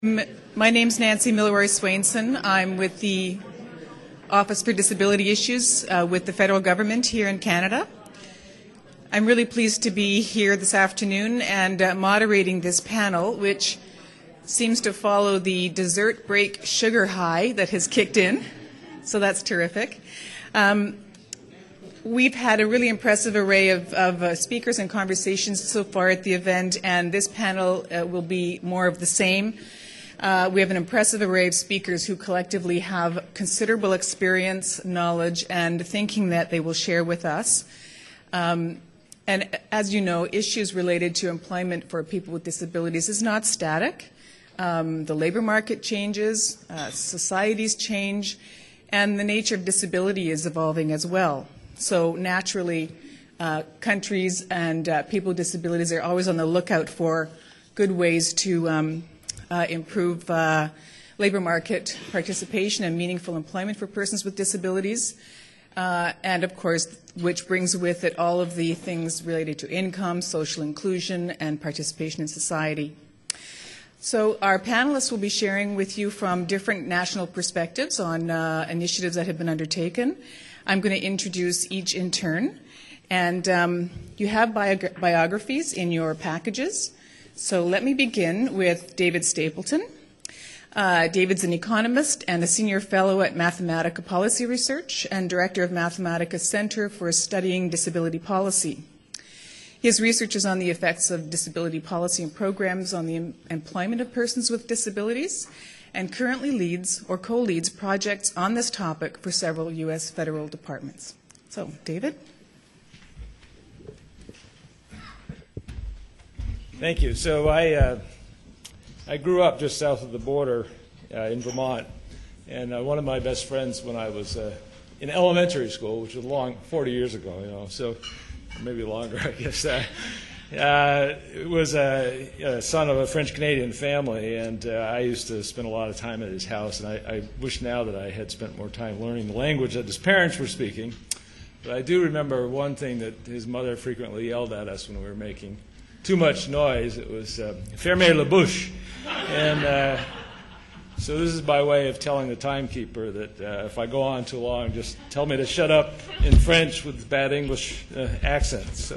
My name's Nancy Milroy Swainson. I'm with the Office for Disability Issues with the federal government here in Canada. I'm really pleased to be here this afternoon and moderating this panel, which seems to follow the dessert break sugar high that has kicked in. So that's terrific. We've had a really impressive array of speakers and conversations so far at the event, and this panel will be more of the same. We have an impressive array of speakers who collectively have considerable experience, knowledge, and thinking that they will share with us. And as you know, issues related to employment for people with disabilities is not static. The labor market changes, societies change, and the nature of disability is evolving as well. So naturally, countries and people with disabilities are always on the lookout for good ways to improve labor market participation and meaningful employment for persons with disabilities. And of course, which brings with it all of the things related to income, social inclusion, and participation in society. So our panelists will be sharing with you from different national perspectives on initiatives that have been undertaken. I'm going to introduce each in turn. And you have biographies in your packages. So let me begin with David Stapleton. David's an economist and a senior fellow at Mathematica Policy Research and director of Mathematica Center for Studying Disability Policy. His research is on the effects of disability policy and programs on the employment of persons with disabilities, and currently leads or co-leads projects on this topic for several U.S. federal departments. So, David? Thank you. So I grew up just south of the border in Vermont, and one of my best friends when I was in elementary school, which was 40 years ago, so maybe longer, I guess, was a son of a French-Canadian family, and I used to spend a lot of time at his house, and I wish now that I had spent more time learning the language that his parents were speaking. But I do remember one thing that his mother frequently yelled at us when we were making too much noise. It was fermez la bouche. And so this is by way of telling the timekeeper that if I go on too long, just tell me to shut up in French with bad English accents.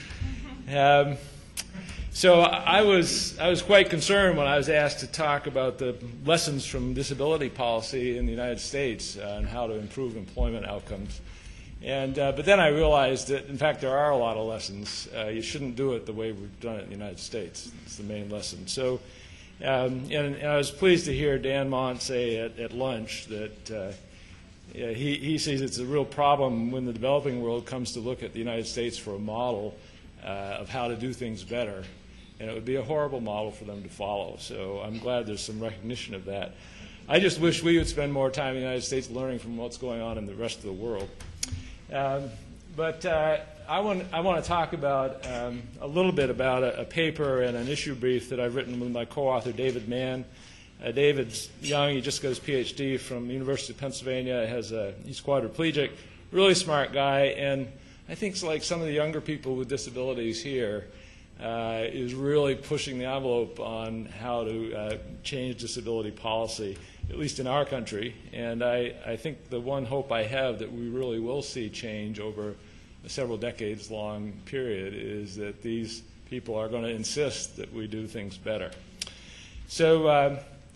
So I was quite concerned when I was asked to talk about the lessons from disability policy in the United States and how to improve employment outcomes. And but then I realized that, in fact, there are a lot of lessons. You shouldn't do it the way we've done it in the United States. It's the main lesson. So, and I was pleased to hear Dan Mont say at lunch that he sees it's a real problem when the developing world comes to look at the United States for a model of how to do things better. And it would be a horrible model for them to follow. So I'm glad there's some recognition of that. I just wish we would spend more time in the United States learning from what's going on in the rest of the world. But I want to talk about a little bit about a paper and an issue brief that I've written with my co-author, David Mann. David's young. He just got his PhD from the University of Pennsylvania. He's quadriplegic, really smart guy. And I think like some of the younger people with disabilities here is really pushing the envelope on how to change disability policy, at least in our country. And I think the one hope I have that we really will see change over a several decades long period is that these people are going to insist that we do things better. So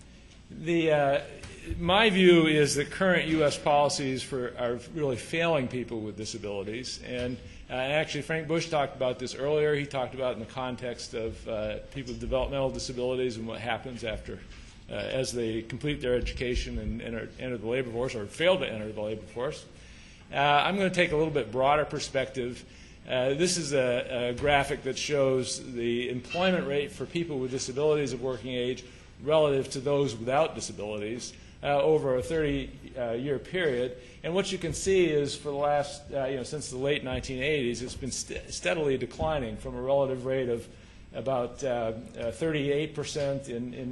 my view is that current U.S. policies are really failing people with disabilities. And actually, Frank Bush talked about this earlier. He talked about it in the context of people with developmental disabilities and what happens after as they complete their education and enter the labor force or fail to enter the labor force. I'm going to take a little bit broader perspective. This is a graphic that shows the employment rate for people with disabilities of working age relative to those without disabilities over a 30-year period. And what you can see is for the last, since the late 1980s, it's been steadily declining from a relative rate of about 38% in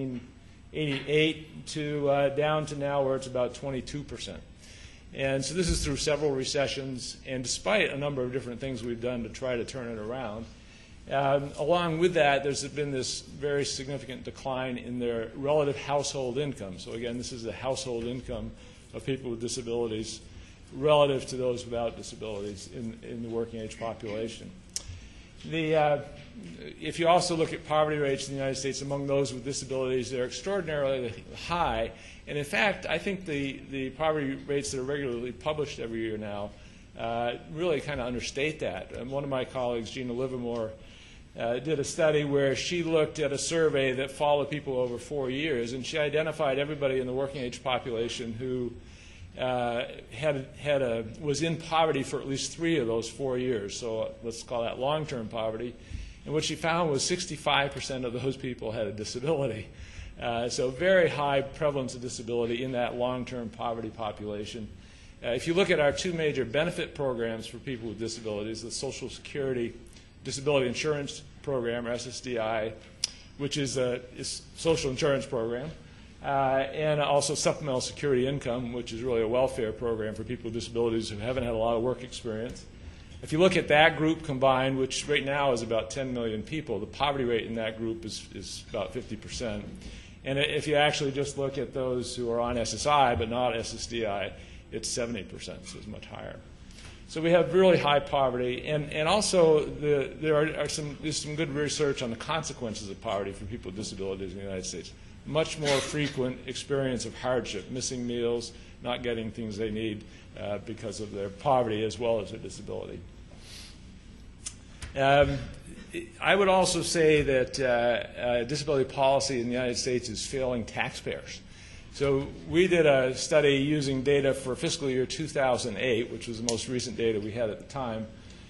1988 to down to now where it's about 22%. And so this is through several recessions, and despite a number of different things we've done to try to turn it around. Along with that, there's been this very significant decline in their relative household income. So again, this is the household income of people with disabilities relative to those without disabilities in the working age population. If you also look at poverty rates in the United States among those with disabilities, they're extraordinarily high. And in fact, I think the poverty rates that are regularly published every year now really kind of understate that. And one of my colleagues, Gina Livermore, did a study where she looked at a survey that followed people over 4 years, and she identified everybody in the working age population who was in poverty for at least 3 of those 4 years. So let's call that long-term poverty. And what she found was 65% of those people had a disability. So very high prevalence of disability in that long-term poverty population. If you look at our 2 major benefit programs for people with disabilities, the Social Security Disability Insurance Program, or SSDI, which is a social insurance program, and also Supplemental Security Income, which is really a welfare program for people with disabilities who haven't had a lot of work experience. If you look at that group combined, which right now is about 10 million people, the poverty rate in that group is about 50%. And if you actually just look at those who are on SSI but not SSDI, it's 70%, so it's much higher. So we have really high poverty, and also there's some good research on the consequences of poverty for people with disabilities in the United States. Much more frequent experience of hardship, missing meals, not getting things they need because of their poverty as well as their disability. I would also say that disability policy in the United States is failing taxpayers. So we did a study using data for fiscal year 2008, which was the most recent data we had at the time,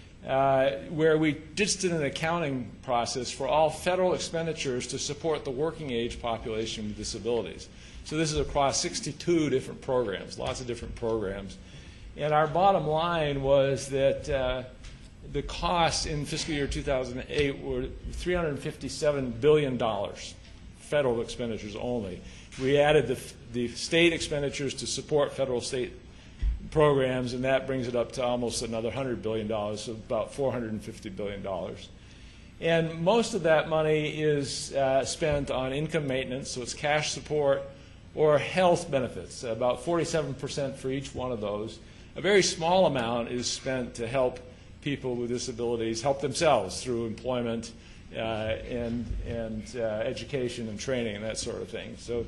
where we just did an accounting process for all federal expenditures to support the working age population with disabilities. So this is across 62 different programs, lots of different programs. And our bottom line was that the costs in fiscal year 2008 were $357 billion, federal expenditures only. We added the state expenditures to support federal state programs, and that brings it up to almost another $100 billion, so about $450 billion. And most of that money is spent on income maintenance, so it's cash support or health benefits, about 47% for each one of those. A very small amount is spent to help people with disabilities help themselves through employment and education and training and that sort of thing. So,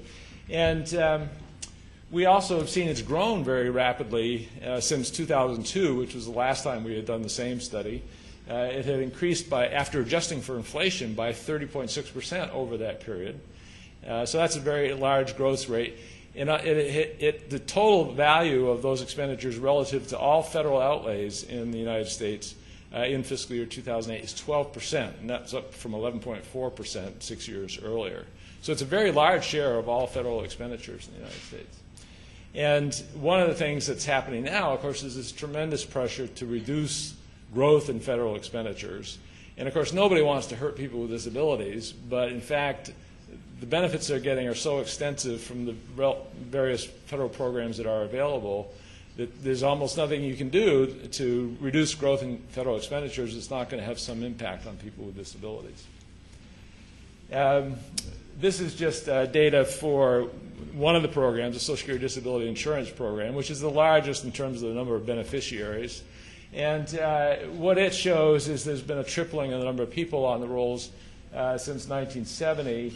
and we also have seen it's grown very rapidly since 2002, which was the last time we had done the same study. It had increased by, after adjusting for inflation, by 30.6% over that period. So that's a very large growth rate. And the total value of those expenditures relative to all federal outlays in the United States in fiscal year 2008 is 12%, and that's up from 11.4% 6 years earlier. So it's a very large share of all federal expenditures in the United States. And one of the things that's happening now, of course, is this tremendous pressure to reduce growth in federal expenditures. And of course, nobody wants to hurt people with disabilities, but in fact, the benefits they're getting are so extensive from the various federal programs that are available that there's almost nothing you can do to reduce growth in federal expenditures that's not going to have some impact on people with disabilities. This is just data for one of the programs, the Social Security Disability Insurance Program, which is the largest in terms of the number of beneficiaries. And what it shows is there's been a tripling in the number of people on the rolls since 1970.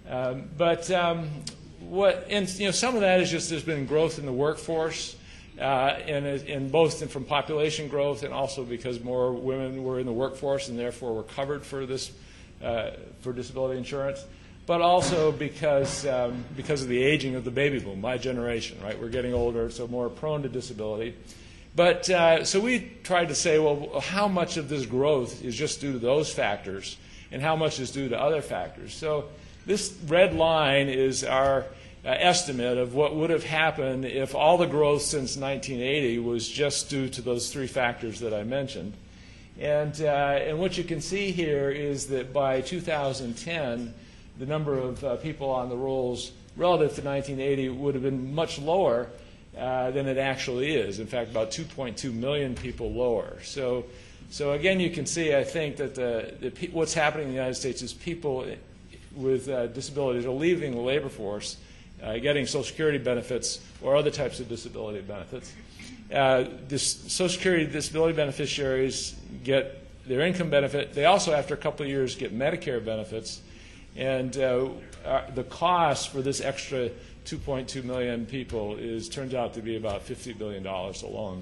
Some of that is just there's been growth in the workforce, and both from population growth and also because more women were in the workforce and therefore were covered for this for disability insurance, but also because of the aging of the baby boom, my generation, right? We're getting older, so more prone to disability. But so we tried to say, well, how much of this growth is just due to those factors, and how much is due to other factors? So this red line is our estimate of what would have happened if all the growth since 1980 was just due to those three factors that I mentioned. And what you can see here is that by 2010, the number of people on the rolls relative to 1980 would have been much lower than it actually is. In fact, about 2.2 million people lower. So So again, you can see, I think, that what's happening in the United States is people with disabilities are leaving the labor force, getting Social Security benefits or other types of disability benefits. Social Security disability beneficiaries get their income benefit. They also, after a couple of years, get Medicare benefits. And the cost for this extra 2.2 million people turns out to be about $50 billion alone.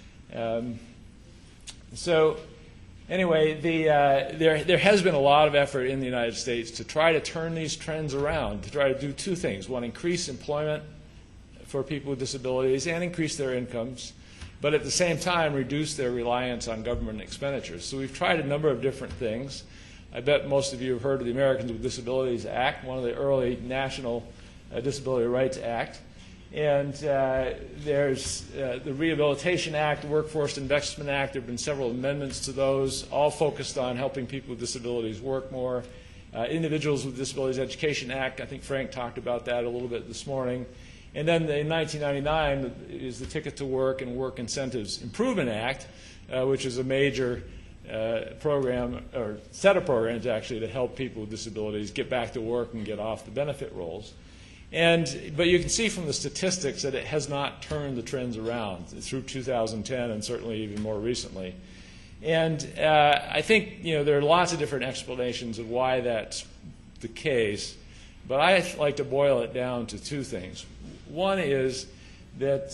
So anyway, there has been a lot of effort in the United States to try to turn these trends around, to try to do two things. One, increase employment for people with disabilities and increase their incomes, but at the same time reduce their reliance on government expenditures. So we've tried a number of different things. I bet most of you have heard of the Americans with Disabilities Act, one of the early national Disability Rights Act. And there's the Rehabilitation Act, the Workforce Investment Act. There have been several amendments to those, all focused on helping people with disabilities work more. Individuals with Disabilities Education Act, I think Frank talked about that a little bit this morning. And then in 1999 is the Ticket to Work and Work Incentives Improvement Act, which is a major program, or set of programs actually, to help people with disabilities get back to work and get off the benefit rolls. But you can see from the statistics that it has not turned the trends around through 2010 and certainly even more recently. And I think there are lots of different explanations of why that's the case, but I like to boil it down to two things. One is that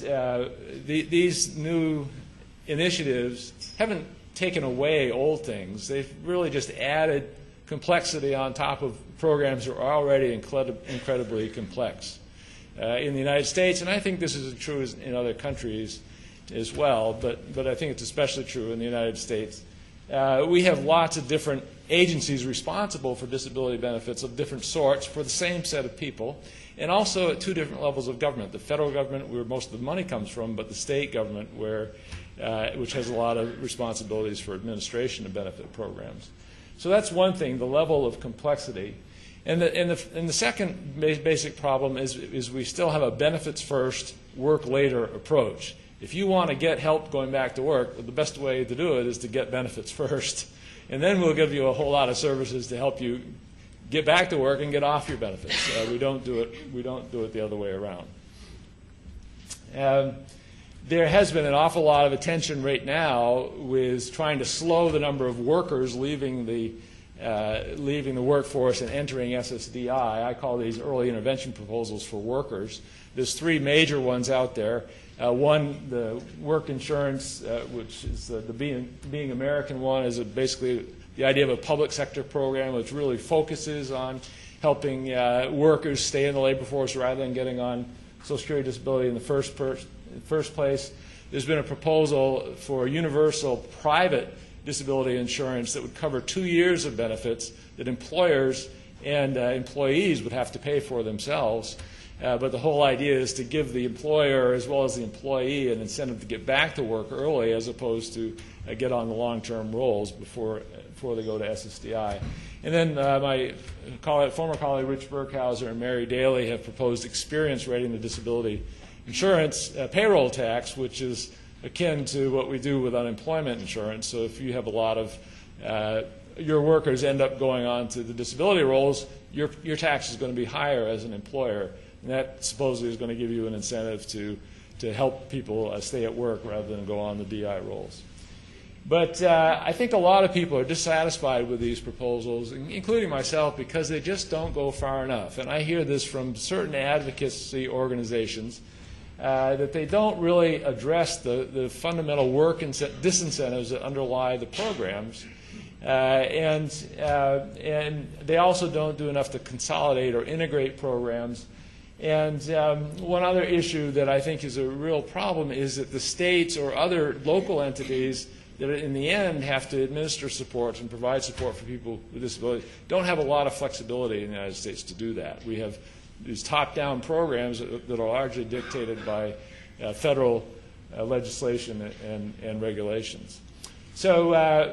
these new initiatives haven't taken away old things. They've really just added complexity on top of programs that are already incredibly complex in the United States, and I think this is true in other countries as well, but I think it's especially true in the United States. We have lots of different agencies responsible for disability benefits of different sorts for the same set of people, and also at two different levels of government. The federal government, where most of the money comes from, but the state government, which has a lot of responsibilities for administration of benefit programs. So that's one thing, the level of complexity. And the second basic problem is we still have a benefits first, work later approach. If you want to get help going back to work, the best way to do it is to get benefits first. And then we'll give you a whole lot of services to help you get back to work and get off your benefits. We don't do it the other way around. There has been an awful lot of attention right now with trying to slow the number of workers leaving the workforce and entering SSDI. I call these early intervention proposals for workers. There's three major ones out there. One, the work insurance, which is the Being American one, is basically the idea of a public sector program which really focuses on helping workers stay in the labor force rather than getting on Social Security disability in the first place. There's been a proposal for universal private disability insurance that would cover 2 years of benefits that employers and employees would have to pay for themselves. But the whole idea is to give the employer as well as the employee an incentive to get back to work early as opposed to get on the long-term rolls before they go to SSDI. And then my former colleague Rich Burkhauser and Mary Daly have proposed experience rating the disability insurance payroll tax, which is akin to what we do with unemployment insurance. So if you have a lot of your workers end up going on to the disability rolls, your tax is going to be higher as an employer. And that supposedly is going to give you an incentive to help people stay at work rather than go on the DI rolls. But I think a lot of people are dissatisfied with these proposals, including myself, because they just don't go far enough. And I hear this from certain advocacy organizations, that they don't really address the fundamental work disincentives that underlie the programs. And they also don't do enough to consolidate or integrate programs. And one other issue that I think is a real problem is that the states or other local entities that in the end have to administer support and provide support for people with disabilities don't have a lot of flexibility in the United States to do that. We have these top-down programs that are largely dictated by federal legislation and regulations. So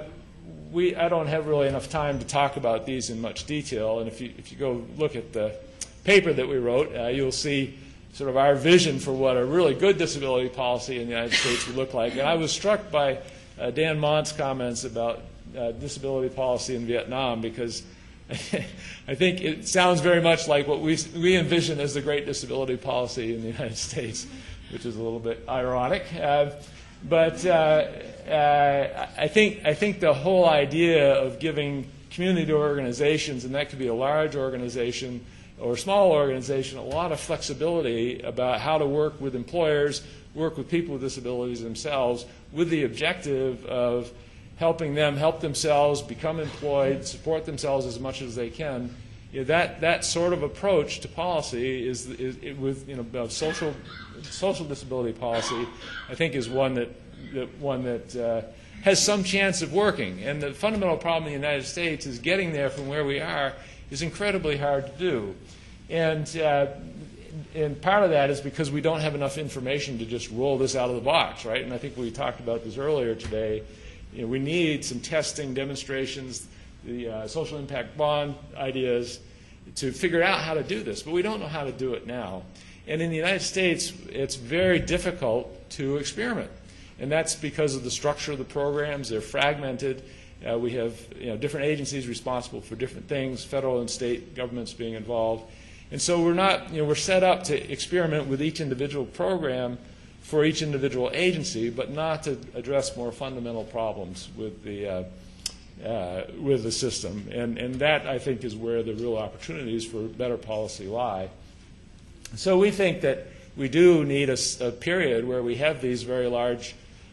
I don't have really enough time to talk about these in much detail, and if you go look at the paper that we wrote, you'll see sort of our vision for what a really good disability policy in the United States would look like. And I was struck by Dan Mont's comments about disability policy in Vietnam, because I think it sounds very much like what we envision as the great disability policy in the United States, which is a little bit ironic. But I think the whole idea of giving community organizations, and that could be a large organization or a small organization, a lot of flexibility about how to work with employers, work with people with disabilities themselves, with the objective of helping them help themselves, become employed, support themselves as much as they can. That sort of approach to policy is with social disability policy, I think, is one that has some chance of working. And the fundamental problem in the United States is getting there from where we are is incredibly hard to do. And part of that is because we don't have enough information to just roll this out of the box, right? And I think we talked about this earlier today. We need some testing, demonstrations, the social impact bond ideas to figure out how to do this. But we don't know how to do it now. And in the United States, it's very difficult to experiment. And that's because of the structure of the programs. They're fragmented. We have different agencies responsible for different things, federal and state governments being involved. And so we're set up to experiment with each individual program for each individual agency, but not to address more fundamental problems with the system. And that, I think, is where the real opportunities for better policy lie. So we think that we do need a period where we have these very large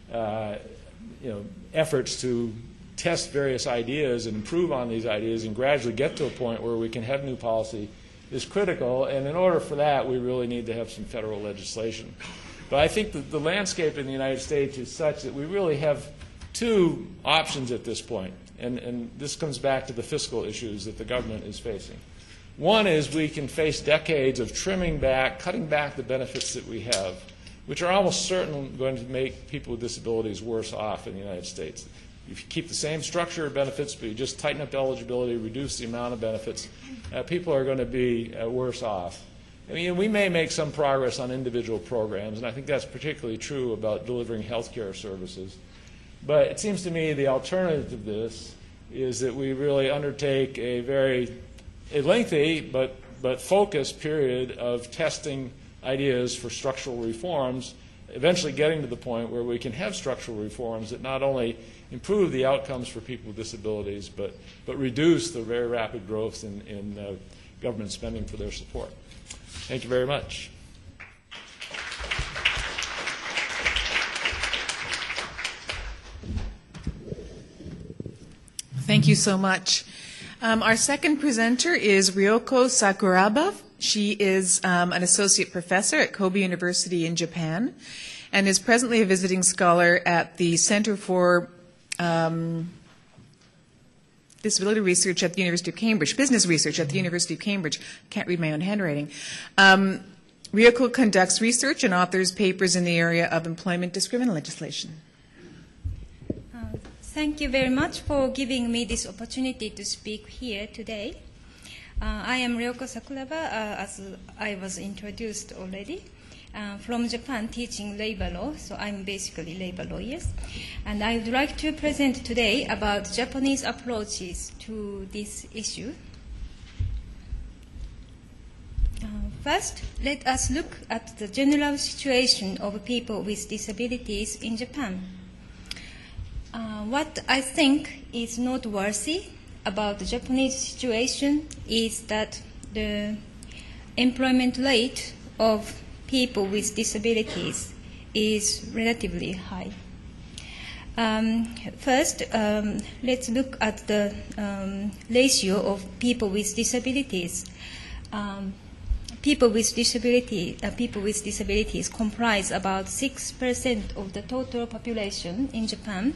efforts to test various ideas and improve on these ideas and gradually get to a point where we can have new policy is critical. And in order for that, we really need to have some federal legislation. But I think that the landscape in the United States is such that we really have two options at this point. And this comes back to the fiscal issues that the government is facing. One is we can face decades of trimming back, cutting back the benefits that we have, which are almost certainly going to make people with disabilities worse off in the United States. If you keep the same structure of benefits, but you just tighten up eligibility, reduce the amount of benefits, people are going to be worse off. I mean, we may make some progress on individual programs, and I think that's particularly true about delivering health care services. But it seems to me the alternative to this is that we really undertake a lengthy but focused period of testing ideas for structural reforms, eventually getting to the point where we can have structural reforms that not only improve the outcomes for people with disabilities, but reduce the very rapid growth in government spending for their support. Thank you very much. Thank you so much. Our second presenter is Ryoko Sakuraba. She is an associate professor at Kobe University in Japan and is presently a visiting scholar at the Center for Disability Research at the University of Cambridge, Business Research at the University of Cambridge. Can't read my own handwriting. Ryoko conducts research and authors papers in the area of employment discrimination legislation. Thank you very much for giving me this opportunity to speak here today. I am Ryoko Sakuraba, as I was introduced already, from Japan teaching labor law, so I'm basically labor lawyer. And I would like to present today about Japanese approaches to this issue. First, let us look at the general situation of people with disabilities in Japan. What I think is noteworthy about the Japanese situation is that the employment rate of people with disabilities is relatively high. First, let's look at the ratio of people with disabilities. People with disabilities comprise about 6% of the total population in Japan.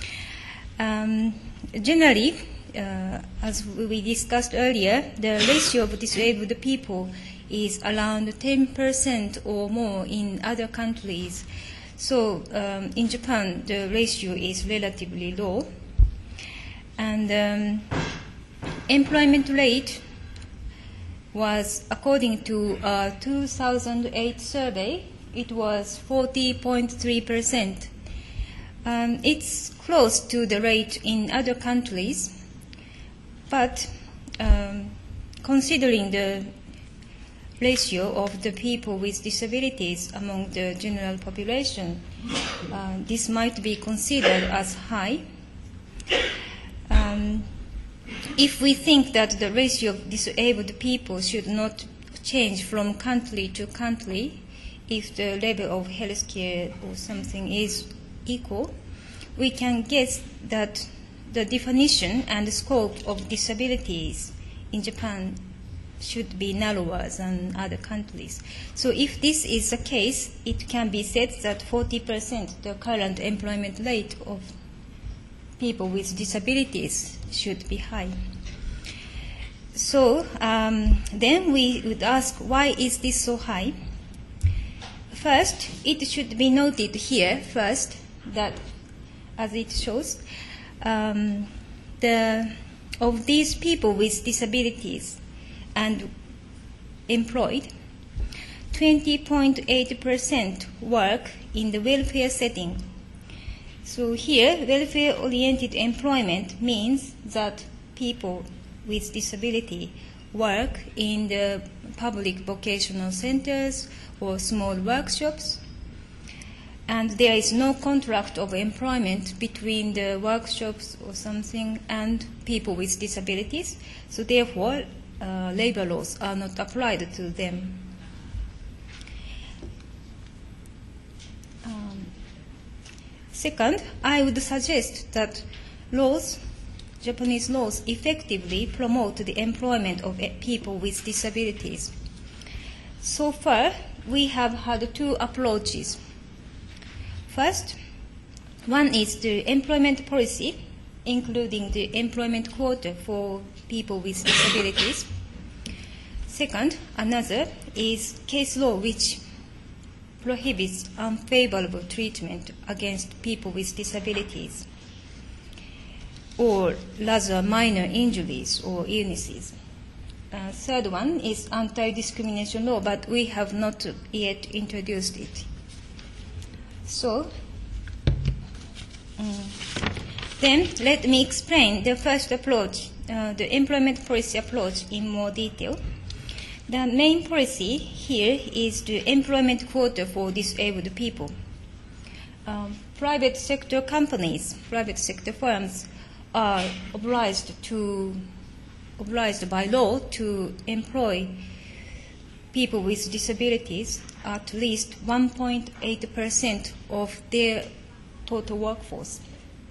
Generally, as we discussed earlier, the ratio of disabled people is around 10% or more in other countries. So in Japan, the ratio is relatively low. And employment rate was, according to a 2008 survey, it was 40.3%. It's close to the rate in other countries, but considering the ratio of the people with disabilities among the general population, this might be considered as high. If we think that the ratio of disabled people should not change from country to country, if the level of healthcare or something is equal, we can guess that the definition and the scope of disabilities in Japan should be narrower than other countries. So if this is the case, it can be said that 40%, the current employment rate of people with disabilities, should be high. So then we would ask, why is this so high? First, it should be noted here first that, as it shows, of these people with disabilities and employed, 20.8% work in the welfare setting. So here, welfare-oriented employment means that people with disability work in the public vocational centers or small workshops, and there is no contract of employment between the workshops or something and people with disabilities. So therefore, labor laws are not applied to them. Second, I would suggest that Japanese laws effectively promote the employment of people with disabilities. So far, we have had two approaches. First, one is the employment policy, including the employment quota for people with disabilities. Second, another is case law, which prohibits unfavorable treatment against people with disabilities, or rather minor injuries or illnesses. Third one is anti-discrimination law, but we have not yet introduced it. So, then let me explain the first approach, the employment policy approach, in more detail. The main policy here is the employment quota for disabled people. Private sector companies, private sector firms are obliged by law to employ people with disabilities at least 1.8% of their total workforce.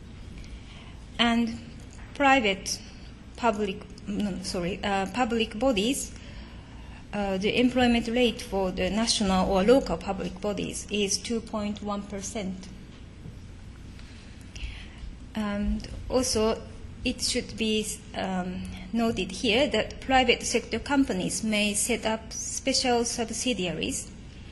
And public bodies, the employment rate for the national or local public bodies is 2.1%. And also, it should be noted here that private sector companies may set up special subsidiaries.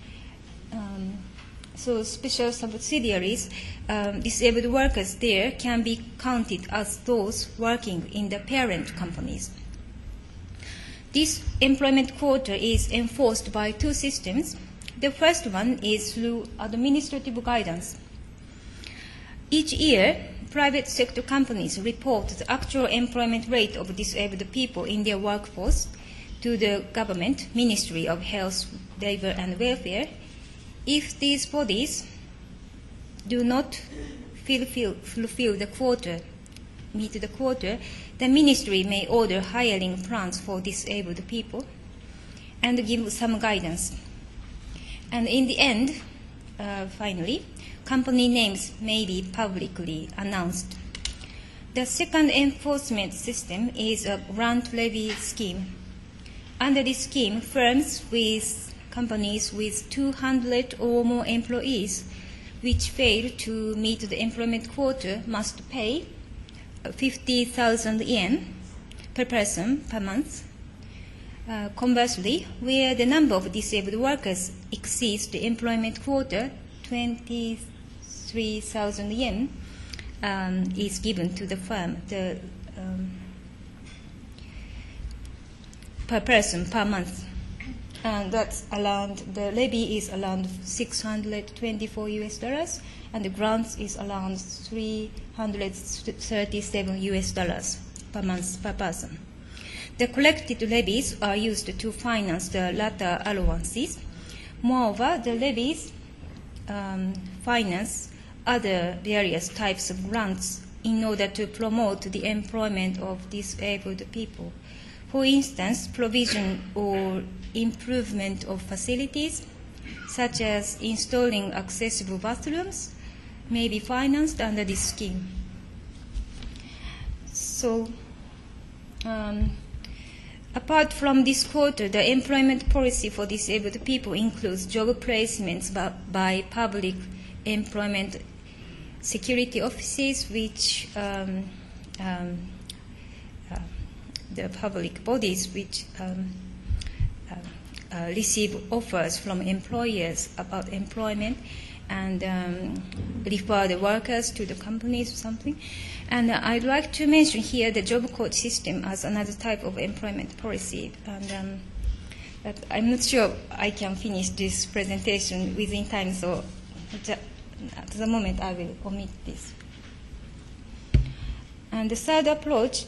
So special subsidiaries, disabled workers there can be counted as those working in the parent companies. This employment quota is enforced by two systems. The first one is through administrative guidance. Each year, private sector companies report the actual employment rate of disabled people in their workforce to the government, Ministry of Health, Labor and Welfare. If these bodies do not fulfill the quota, meet the quota, the ministry may order hiring plans for disabled people and give some guidance. And in the end, finally, company names may be publicly announced. The second enforcement system is a grant levy scheme. Under this scheme, companies with 200 or more employees which fail to meet the employment quota must pay 50,000 yen per person per month. Conversely, where the number of disabled workers exceeds the employment quota, 23,000 yen is given to the firm per person per month. and the levy is around $624, and the grants is around $337 per month per person. The collected levies are used to finance the latter allowances. Moreover, the levies finance other various types of grants in order to promote the employment of disabled people. For instance, provision or improvement of facilities, such as installing accessible bathrooms, may be financed under this scheme. So, apart from this quarter, the employment policy for disabled people includes job placements by public employment security offices, which the public bodies which receive offers from employers about employment and refer the workers to the companies or something. And I'd like to mention here the job coach system as another type of employment policy. And but I'm not sure I can finish this presentation within time, so at the moment I will omit this. And the second approach,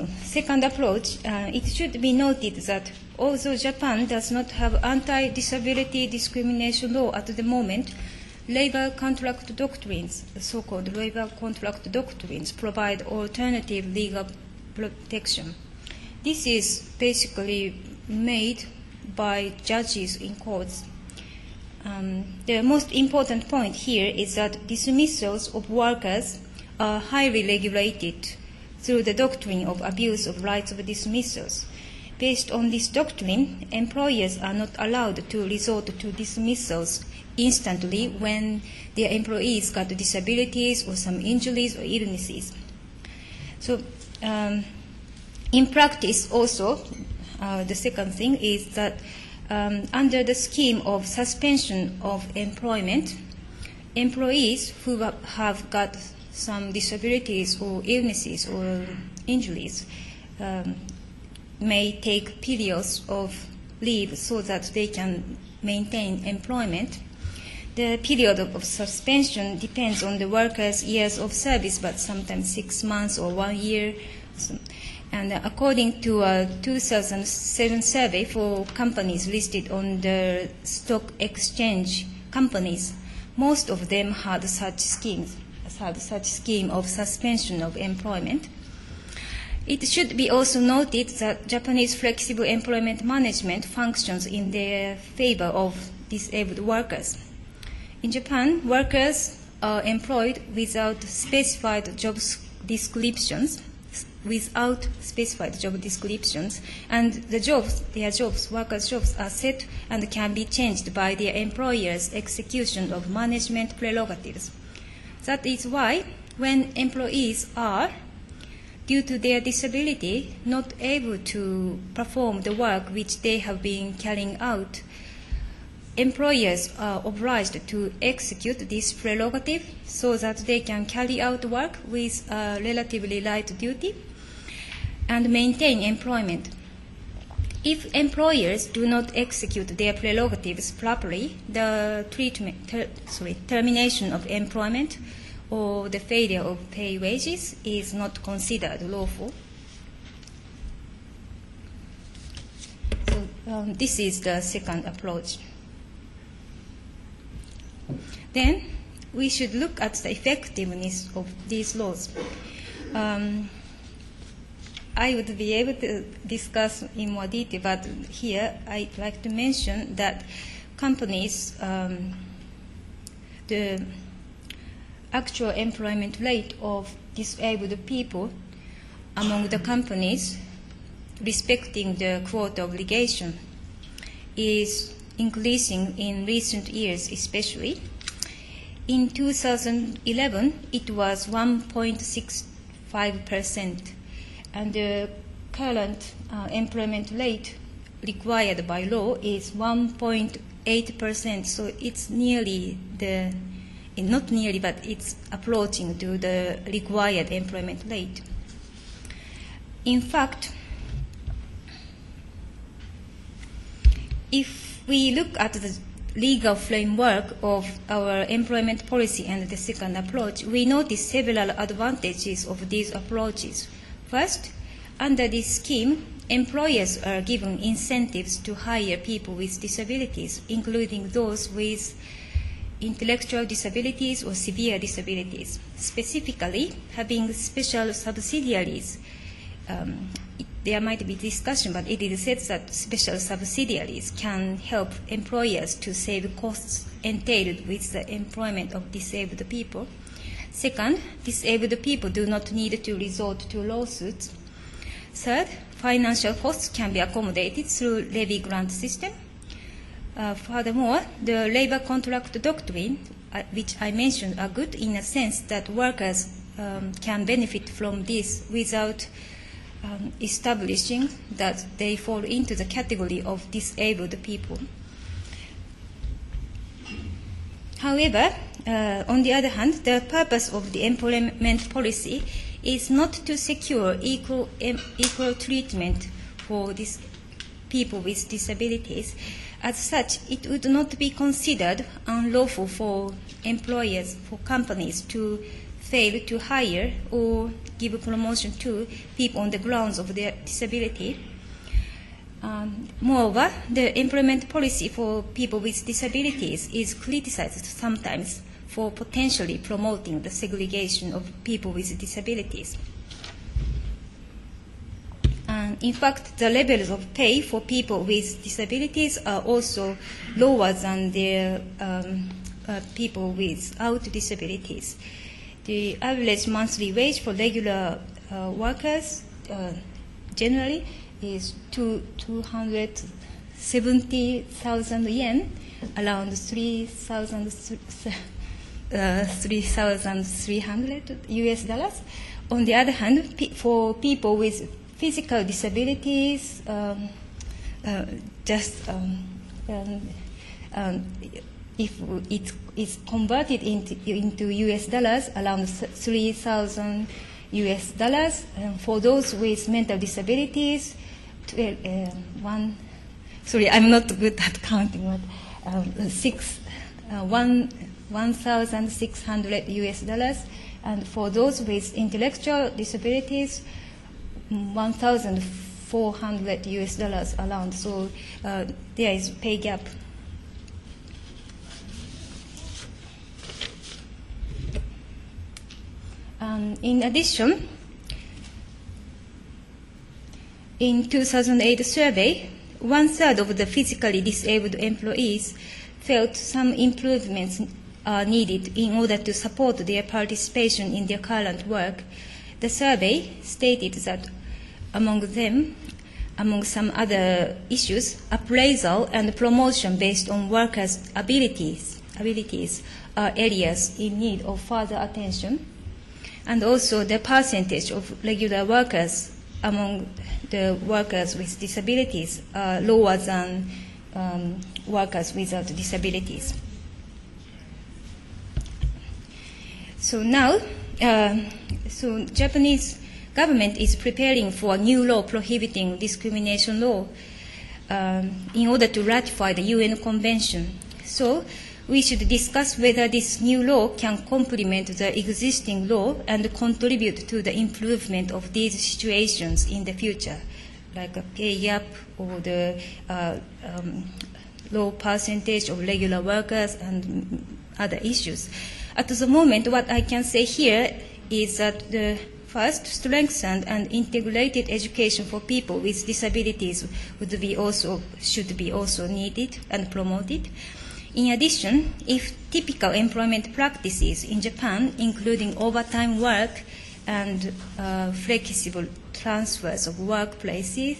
it should be noted that although Japan does not have anti-disability discrimination law at the moment, labor contract doctrines, the so-called labor contract doctrines, provide alternative legal protection. This is basically made by judges in courts. The most important point here is that dismissals of workers are highly regulated through the doctrine of abuse of rights of dismissals. Based on this doctrine, employers are not allowed to resort to dismissals instantly when their employees got disabilities or some injuries or illnesses. So, in practice also, the second thing is that under the scheme of suspension of employment, employees who have got some disabilities or illnesses or injuries may take periods of leave so that they can maintain employment. The period of suspension depends on the worker's years of service, but sometimes 6 months or 1 year. And according to a 2007 survey for companies listed on the stock exchange companies, most of them had such scheme of suspension of employment. It should be also noted that Japanese flexible employment management functions in the favor of disabled workers. In Japan, workers are employed without specified job descriptions, and workers' jobs are set and can be changed by their employer's execution of management prerogatives. That is why when employees are, due to their disability, not able to perform the work which they have been carrying out, employers are obliged to execute this prerogative so that they can carry out work with a relatively light duty and maintain employment. If employers do not execute their prerogatives properly, the termination of employment or the failure of pay wages is not considered lawful. So this is the second approach. Then we should look at the effectiveness of these laws. I would be able to discuss in more detail, but here I'd like to mention that companies, the actual employment rate of disabled people among the companies respecting the quota obligation is increasing in recent years especially. In 2011, it was 1.65%, and the current employment rate required by law is 1.8%, so it's nearly not nearly, but it's approaching to the required employment rate. In fact, if we look at the legal framework of our employment policy and the second approach, we notice several advantages of these approaches. First, under this scheme, employers are given incentives to hire people with disabilities, including those with intellectual disabilities or severe disabilities. Specifically, having special subsidiaries, there might be discussion, but it is said that special subsidiaries can help employers to save costs entailed with the employment of disabled people. Second, disabled people do not need to resort to lawsuits. Third, financial costs can be accommodated through levy grant system. Furthermore, the labor contract doctrine, which I mentioned, are good in a sense that workers can benefit from this without establishing that they fall into the category of disabled people. However, on the other hand, the purpose of the employment policy is not to secure equal treatment for these people with disabilities. As such, it would not be considered unlawful for employers, for companies to fail to hire or give promotion to people on the grounds of their disability. Moreover, the employment policy for people with disabilities is criticized sometimes for potentially promoting the segregation of people with disabilities. In fact, the levels of pay for people with disabilities are also lower than the people without disabilities. The average monthly wage for regular workers generally is 270,000 yen, around 3,300 US dollars. On the other hand, for people with physical disabilities, if it is converted into US dollars, around 3,000 US dollars. For those with mental disabilities, I'm not good at counting, but 1,600 US dollars. And for those with intellectual disabilities, 1,400 US dollars around. So there is pay gap. In addition, in 2008 survey, 1/3 of the physically disabled employees felt some improvements are needed in order to support their participation in their current work. The survey stated that among some other issues, appraisal and promotion based on workers' abilities are areas in need of further attention. And also the percentage of regular workers among the workers with disabilities are lower than workers without disabilities. So now, Japanese government is preparing for a new law prohibiting discrimination law in order to ratify the UN Convention. So we should discuss whether this new law can complement the existing law and contribute to the improvement of these situations in the future, like a pay gap or the low percentage of regular workers and other issues. At the moment, what I can say here is that the first, strengthened and integrated education for people with disabilities should be also needed and promoted. In addition, if typical employment practices in Japan, including overtime work and flexible transfers of workplaces,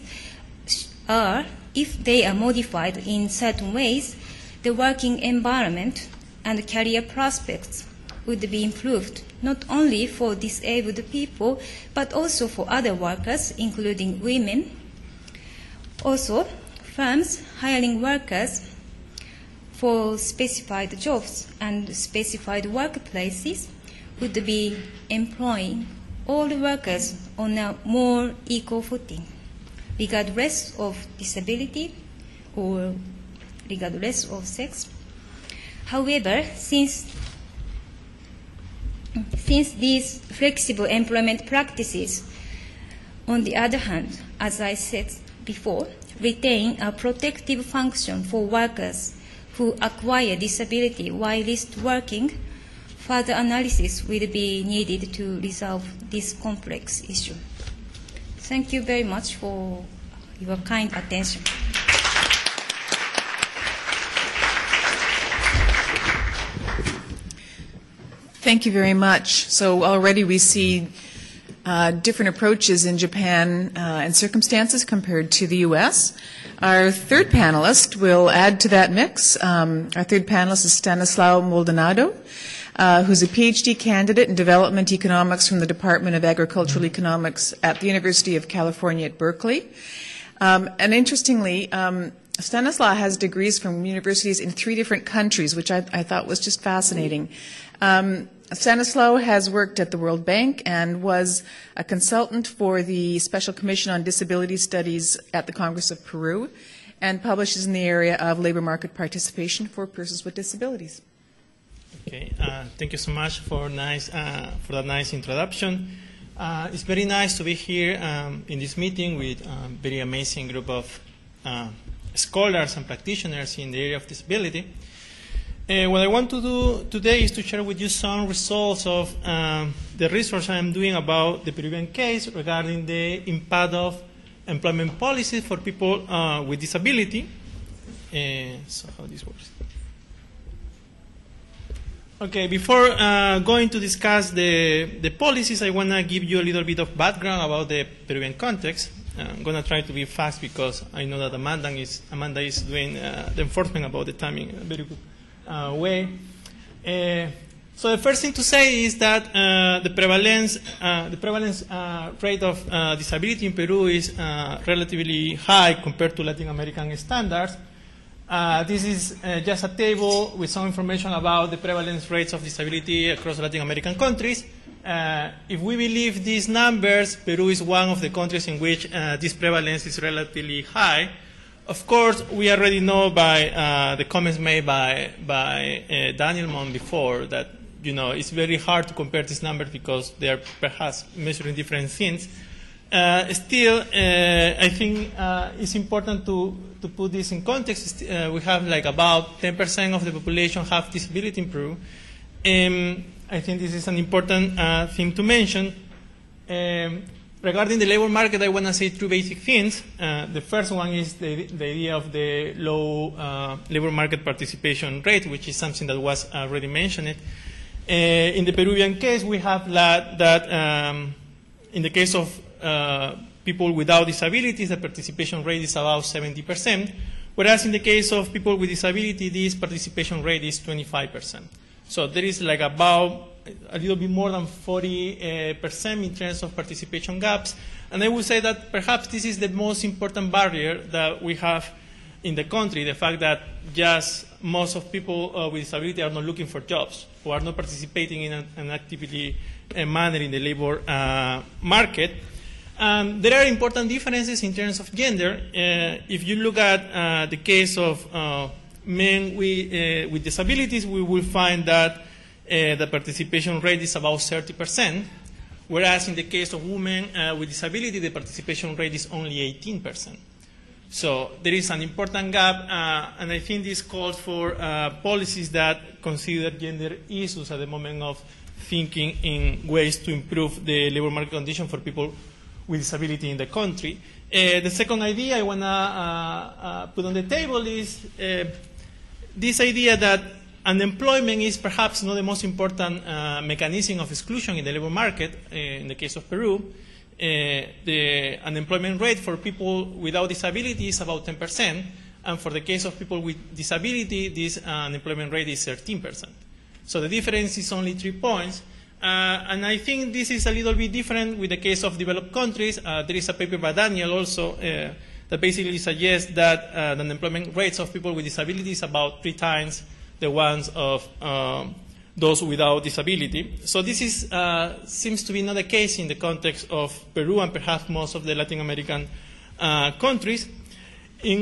if they are modified in certain ways, the working environment and career prospects would be improved, not only for disabled people, but also for other workers, including women. Also, firms hiring workers for specified jobs and specified workplaces would be employing all workers on a more equal footing, regardless of disability or regardless of sex. However, since these flexible employment practices, on the other hand, as I said before, retain a protective function for workers who acquire disability while least working, further analysis will be needed to resolve this complex issue. Thank you very much for your kind attention. Thank you very much. So already we see different approaches in Japan and circumstances compared to the U.S. Our third panelist will add to that mix. Our third panelist is Stanislao Maldonado, who's a PhD candidate in development economics from the Department of Agricultural Economics at the University of California at Berkeley. And interestingly, Stanislao has degrees from universities in 3 different countries, which I thought was just fascinating. Stanislao has worked at the World Bank and was a consultant for the Special Commission on Disability Studies at the Congress of Peru, and publishes in the area of labor market participation for persons with disabilities. Okay, thank you so much for that nice introduction. It's very nice to be here in this meeting with a very amazing group of scholars and practitioners in the area of disability. What I want to do today is to share with you some results of the research I'm doing about the Peruvian case regarding the impact of employment policies for people with disability. So how this works. Okay, before going to discuss the policies, I want to give you a little bit of background about the Peruvian context. I'm going to try to be fast because I know that Amanda is doing the enforcement about the timing in a very good way. So the first thing to say is that the prevalence rate of disability in Peru is relatively high compared to Latin American standards. This is just a table with some information about the prevalence rates of disability across Latin American countries. If we believe these numbers, Peru is one of the countries in which this prevalence is relatively high. Of course, we already know by the comments made by Daniel Mon before that it's very hard to compare these numbers because they are perhaps measuring different things. Still, I think it's important to put this in context. We have like about 10% of the population have disability in Peru. I think this is an important thing to mention. Regarding the labor market, I want to say 2 basic things. The first one is the idea of the low labor market participation rate, which is something that was already mentioned. In the Peruvian case, we have that in the case of people without disabilities, the participation rate is about 70%, whereas in the case of people with disability, this participation rate is 25%. So there is like about a little bit more than 40% in terms of participation gaps. And I would say that perhaps this is the most important barrier that we have in the country, the fact that just most of people with disability are not looking for jobs or are not participating in an actively manner in the labor market. There are important differences in terms of gender. If you look at the case of men with disabilities, we will find that the participation rate is about 30%, whereas in the case of women with disability, the participation rate is only 18%. So there is an important gap, and I think this calls for policies that consider gender issues at the moment of thinking in ways to improve the labor market condition for people with disability in the country. The second idea I want to put on the table is this idea that unemployment is perhaps not the most important mechanism of exclusion in the labor market. In the case of Peru, the unemployment rate for people without disability is about 10%, and for the case of people with disability, this unemployment rate is 13%. So the difference is only 3 points. And I think this is a little bit different with the case of developed countries. There is a paper by Daniel also that basically suggests that the unemployment rates of people with disabilities is about 3 times the ones of those without disability. So this is, seems to be not the case in the context of Peru and perhaps most of the Latin American countries. In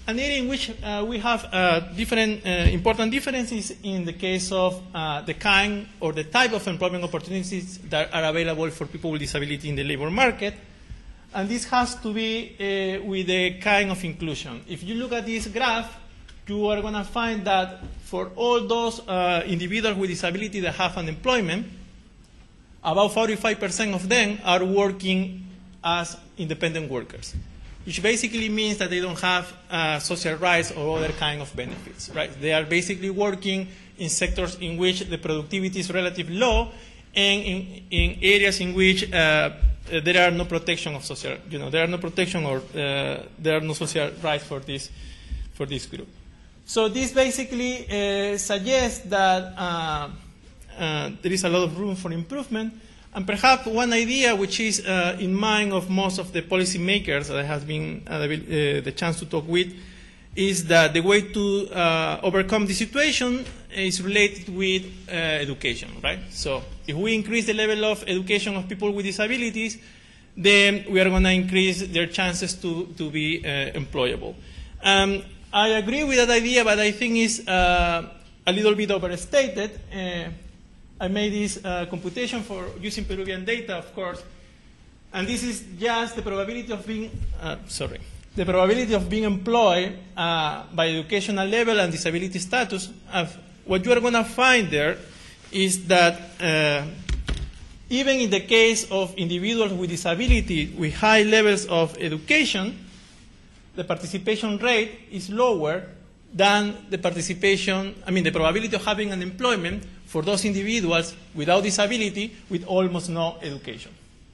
an area in which we have different important differences in the case of the kind or the type of employment opportunities that are available for people with disability in the labor market. And this has to be with the kind of inclusion. If you look at this graph, you are going to find that for all those individuals with disability that have unemployment, about 45% of them are working as independent workers, which basically means that they don't have social rights or other kind of benefits, right? They are basically working in sectors in which the productivity is relatively low and in areas in which there are no protection of social, there are no protection or there are no social rights for this group. So this basically suggests that there is a lot of room for improvement. And perhaps one idea which is in mind of most of the policymakers that I have been the chance to talk with is that the way to overcome the situation is related with education, right? So if we increase the level of education of people with disabilities, then we are going to increase their chances to be employable. I agree with that idea, but I think it's a little bit overstated. I made this computation for using Peruvian data, of course, and this is just the probability of being, the probability of being employed by educational level and disability status. What you are going to find there is that even in the case of individuals with disability with high levels of education, the participation rate is lower than the the probability of having unemployment for those individuals without disability with almost no education.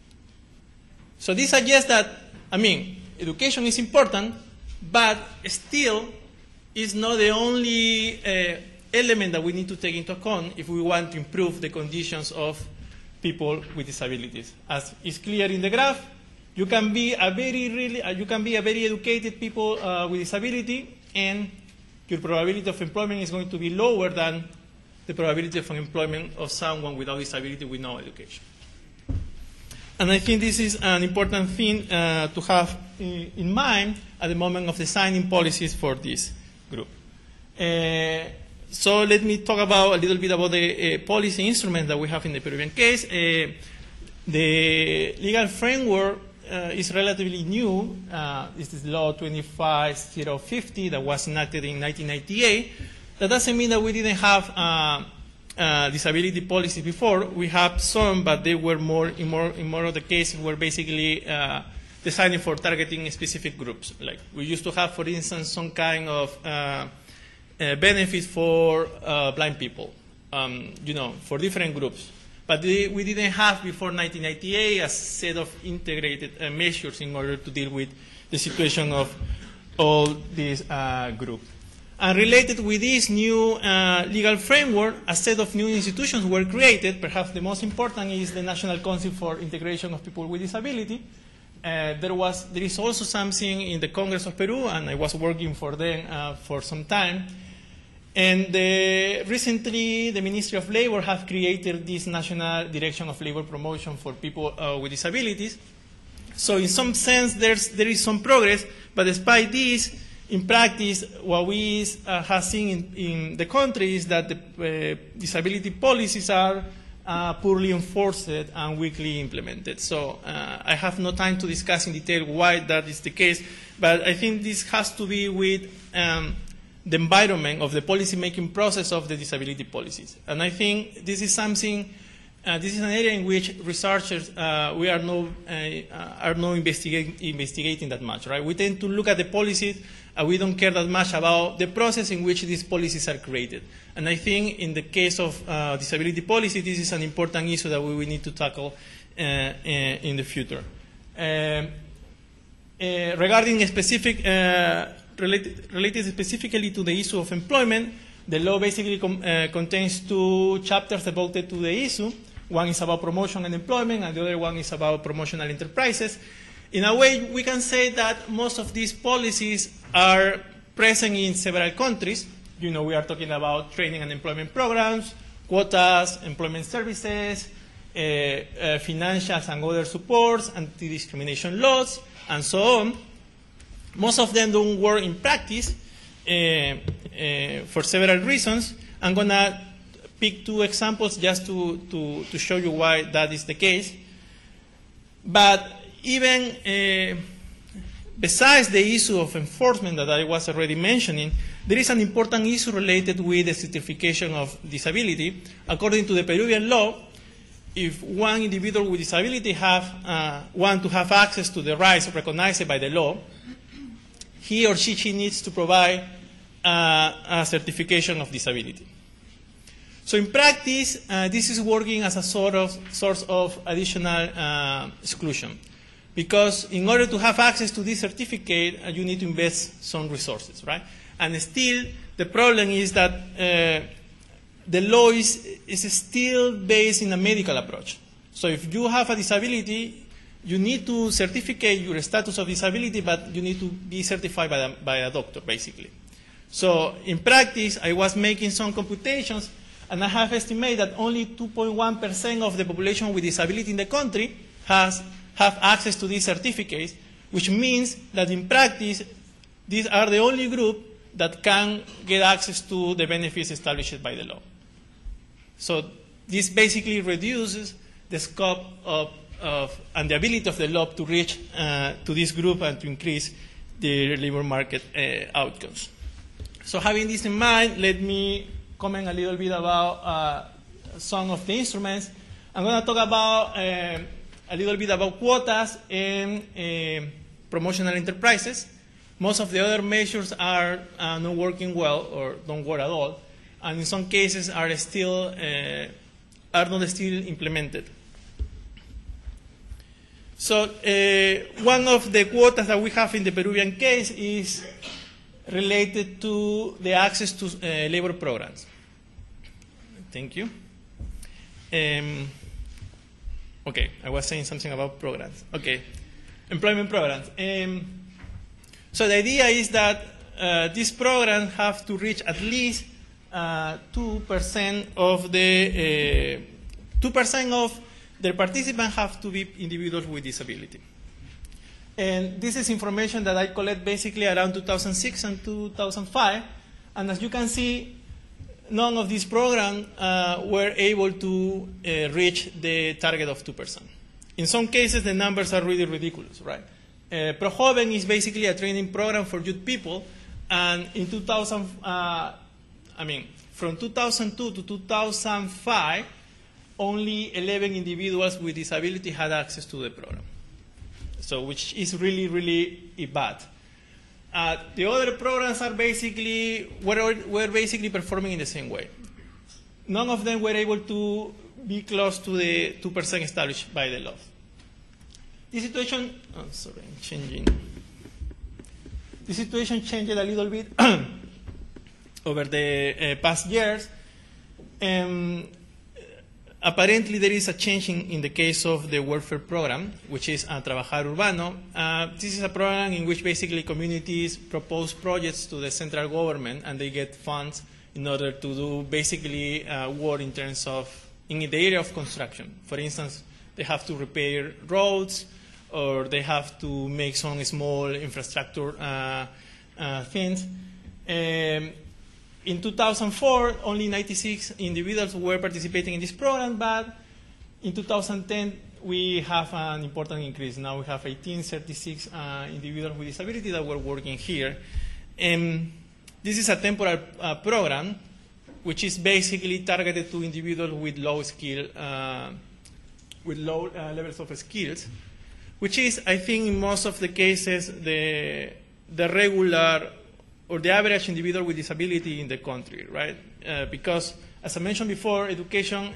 So this suggests that, education is important, but still is not the only element that we need to take into account if we want to improve the conditions of people with disabilities. As is clear in the graph, you can be a very educated people with disability, and your probability of employment is going to be lower than the probability of employment of someone without disability with no education. And I think this is an important thing to have in mind at the moment of designing policies for this group. So let me talk about a little bit about the policy instruments that we have in the Peruvian case. The legal framework is relatively new. This is Law 25050 that was enacted in 1998. That doesn't mean that we didn't have disability policy before. We have some, but they were in more of the cases were basically designing for targeting specific groups. Like we used to have, for instance, some kind of benefits for blind people, for different groups. But we didn't have before 1998 a set of integrated measures in order to deal with the situation of all these groups. And related with this new legal framework, a set of new institutions were created. Perhaps the most important is the National Council for Integration of People with Disability. There is also something in the Congress of Peru, and I was working for them for some time. And recently, the Ministry of Labor have created this National Direction of Labor Promotion for people with disabilities. So in some sense, there is some progress, but despite this, in practice, what we have seen in the country is that the disability policies are poorly enforced and weakly implemented. So I have no time to discuss in detail why that is the case, but I think this has to be with the environment of the policy-making process of the disability policies. And I think this is something, this is an area in which researchers, we are not investigating that much, right? We tend to look at the policies, and we don't care that much about the process in which these policies are created. And I think in the case of disability policy, this is an important issue that we will need to tackle in the future. Regarding specific related specifically to the issue of employment, the law basically contains two chapters devoted to the issue. One is about promotion and employment, and the other one is about promotional enterprises. In a way, we can say that most of these policies are present in several countries. We are talking about training and employment programs, quotas, employment services, financial and other supports, anti-discrimination laws, and so on. Most of them don't work in practice for several reasons. I'm going to pick 2 examples just to show you why that is the case. But even besides the issue of enforcement that I was already mentioning, there is an important issue related with the certification of disability. According to the Peruvian law, if one individual with disability want to have access to the rights recognized by the law, he or she needs to provide a certification of disability. So in practice, this is working as a source of additional exclusion. Because in order to have access to this certificate, you need to invest some resources, right? And still, the problem is that the law is still based in a medical approach. So if you have a disability, you need to certificate your status of disability, but you need to be certified by a doctor, basically. So in practice, I was making some computations, and I have estimated that only 2.1% of the population with disability in the country have access to these certificates, which means that in practice, these are the only group that can get access to the benefits established by the law. So this basically reduces the scope and the ability of the law to reach to this group and to increase the labor market outcomes. So having this in mind, let me comment a little bit about some of the instruments. I'm going to talk about a little bit about quotas and promotional enterprises. Most of the other measures are not working well or don't work at all, and in some cases are not still implemented. So one of the quotas that we have in the Peruvian case is related to the access to labor programs. Thank you. Okay, I was saying something about programs. Okay, employment programs. So the idea is that these programs have to reach at least 2% of the 2% of the participants have to be individuals with disability. And this is information that I collect basically around 2006 and 2005. And as you can see, none of these programs were able to reach the target of 2%. In some cases, the numbers are really ridiculous, right? ProJoven is basically a training program for youth people, and in from 2002 to 2005, only 11 individuals with disability had access to the program. So, which is really, really bad. The other programs are basically were basically performing in the same way. None of them were able to be close to the 2% established by the law. The situation, The situation changed a little bit over the past years. Apparently, there is a change in the case of the welfare program, which is Trabajar Urbano. This is a program in which basically communities propose projects to the central government, and they get funds in order to do basically work in terms of in the area of construction. For instance, they have to repair roads, or they have to make some small infrastructure things. In 2004, only 96 individuals were participating in this program, but in 2010, we have an important increase. Now we have 1836 individuals with disability that were working here. This is a temporal program, which is basically targeted to individuals with low skill, with low levels of skills, which is, I think, in most of the cases, the regular or the average individual with disability in the country, right? Because, as I mentioned before, education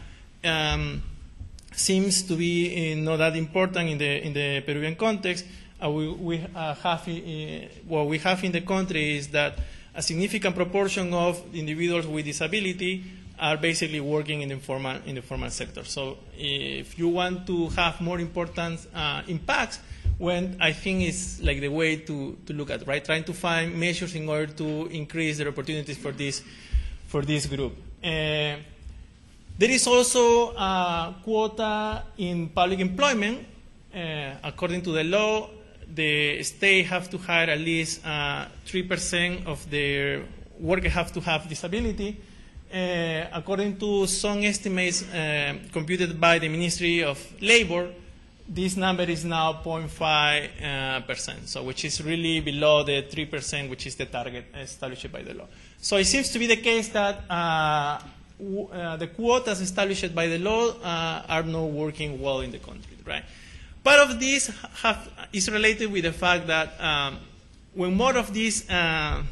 seems to be not that important in the Peruvian context. What we have in the country is that a significant proportion of individuals with disability are basically working in the formal sector. So if you want to have more important impacts, when I think it's like the way to look at, right? Trying to find measures in order to increase the opportunities for this group. There is also a quota in public employment. According to the law, the state have to hire at least 3% of their workers have to have disability. According to some estimates computed by the Ministry of Labor, this number is now 0.5%, so which is really below the 3%, which is the target established by the law. So it seems to be the case that the quotas established by the law are not working well in the country, right? Part of this is related with the fact that when more of these, I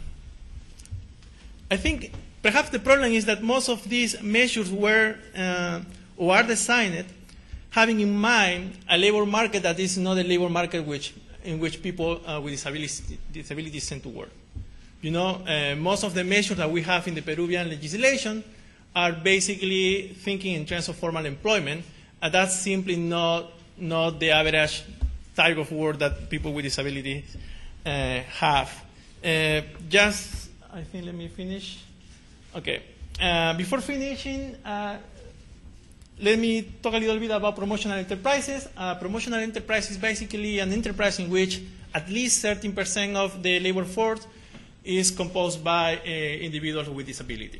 think perhaps the problem is that most of these measures were or are designed having in mind a labor market that is not a labor market in which people with disabilities tend to work. You know, most of the measures that we have in the Peruvian legislation are basically thinking in terms of formal employment, and that's simply not the average type of work that people with disabilities have. I think, let me finish. Okay. Before finishing, let me talk a little bit about promotional enterprises. Promotional enterprise is basically an enterprise in which at least 13% of the labor force is composed by individuals with disability.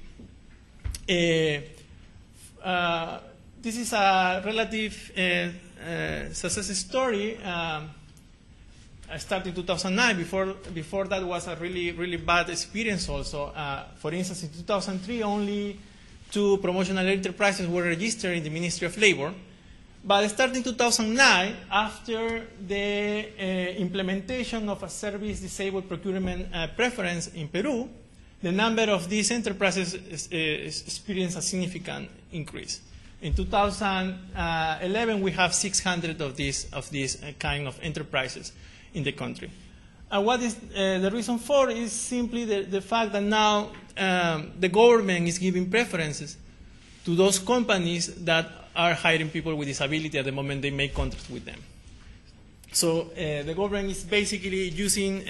This is a relative success story. I started in 2009. Before that was a really, really bad experience also. For instance, in 2003, only 2 promotional enterprises were registered in the Ministry of Labor. But starting 2009, after the implementation of a service disabled procurement preference in Peru, the number of these enterprises experienced a significant increase. In 2011, we have 600 of these kind of enterprises in the country. And what is the reason for is simply the fact that now the government is giving preferences to those companies that are hiring people with disability at the moment they make contracts with them. So the government is basically using,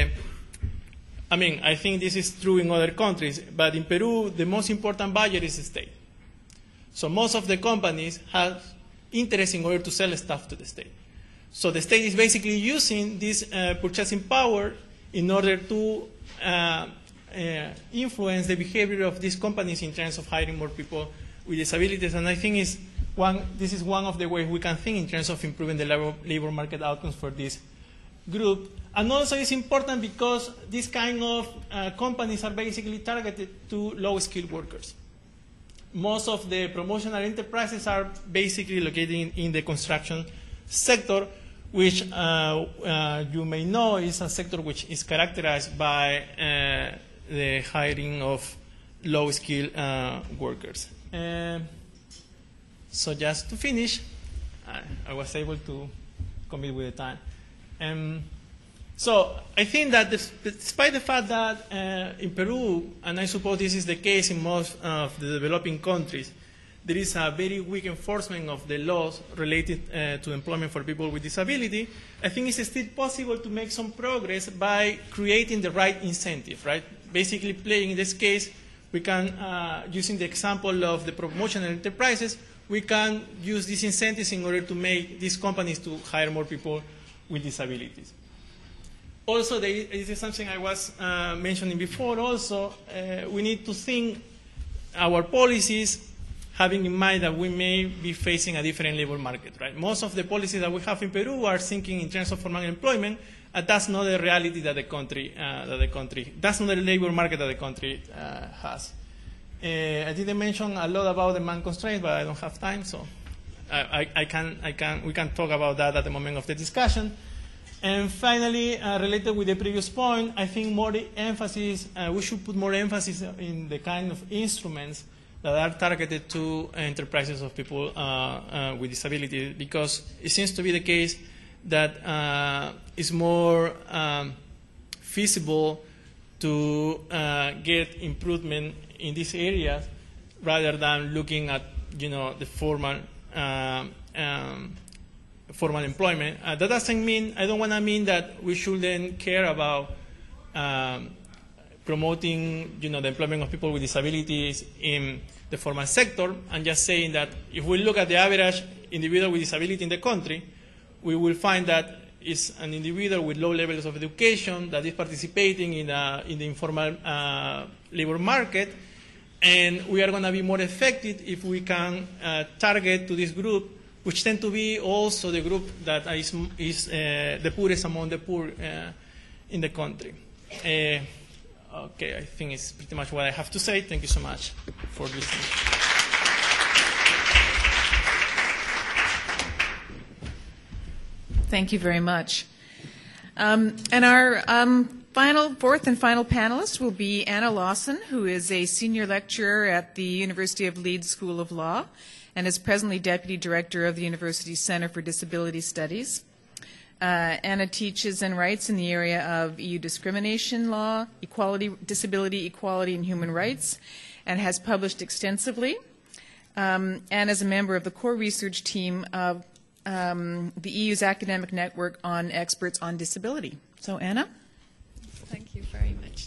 I think this is true in other countries, but in Peru, the most important buyer is the state. So most of the companies have interest in order to sell stuff to the state. So the state is basically using this purchasing power in order to influence the behavior of these companies in terms of hiring more people with disabilities. And I think this is one of the ways we can think in terms of improving the labor market outcomes for this group. And also it's important because these kind of companies are basically targeted to low-skilled workers. Most of the promotional enterprises are basically located in the construction sector, which you may know is a sector which is characterized by the hiring of low-skilled workers. So just to finish, I was able to commit with the time. So I think that despite the fact that in Peru, and I suppose this is the case in most of the developing countries, there is a very weak enforcement of the laws related to employment for people with disability, I think it's still possible to make some progress by creating the right incentive, right? Basically playing in this case, we can, using the example of the promotional enterprises, we can use these incentives in order to make these companies to hire more people with disabilities. Also, this is something I was mentioning before also, we need to think our policies having in mind that we may be facing a different labor market, right? Most of the policies that we have in Peru are thinking in terms of formal employment, and that's not the reality that the country, that's not the labor market that the country has. I didn't mention a lot about demand constraints, but I don't have time, so we can talk about that at the moment of the discussion. And finally, related with the previous point, I think we should put more emphasis in the kind of instruments that are targeted to enterprises of people with disabilities, because it seems to be the case that it's more feasible to get improvement in these areas rather than looking at the formal employment. That doesn't mean, I don't want to mean that we shouldn't care about promoting the employment of people with disabilities in the formal sector. I'm just saying that if we look at the average individual with disability in the country, we will find that is an individual with low levels of education that is participating in the informal labor market, and we are going to be more effective if we can target to this group, which tend to be also the group that is the poorest among the poor in the country. Okay, I think it's pretty much what I have to say. Thank you so much for listening. Thank you very much. And our fourth and final panelist will be Anna Lawson, who is a senior lecturer at the University of Leeds School of Law and is presently Deputy Director of the University Center for Disability Studies. Anna teaches and writes in the area of EU discrimination law, disability equality, and human rights, and has published extensively. Anna is a member of the core research team of the EU's academic network on experts on disability. So, Anna? Thank you very much.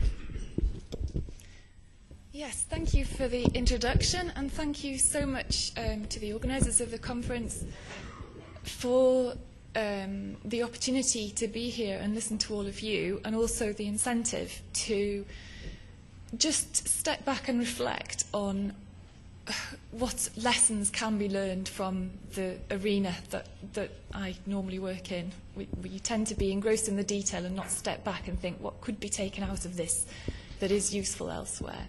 Yes, thank you for the introduction, and thank you so much to the organisers of the conference for the opportunity to be here and listen to all of you, and also the incentive to just step back and reflect on what lessons can be learned from the arena that I normally work in. We tend to be engrossed in the detail and not step back and think what could be taken out of this that is useful elsewhere.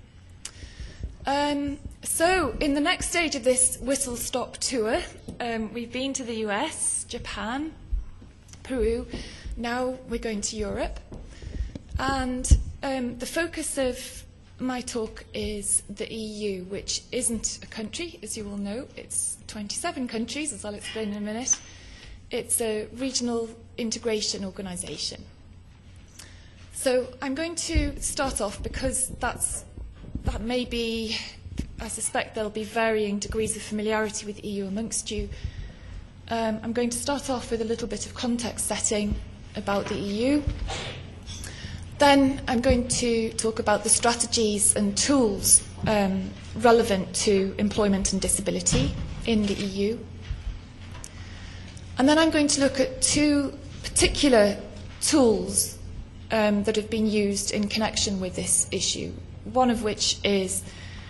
So in the next stage of this whistle-stop tour, we've been to the US, Japan, Peru. Now we're going to Europe. And the focus of my talk is the EU, which isn't a country, as you all know. It's 27 countries, as I'll explain in a minute. It's a regional integration organisation. So I'm going to start off, because that may be, I suspect there'll be varying degrees of familiarity with the EU amongst you. I'm going to start off with a little bit of context setting about the EU. Then I'm going to talk about the strategies and tools relevant to employment and disability in the EU. And then I'm going to look at two particular tools that have been used in connection with this issue, one of which is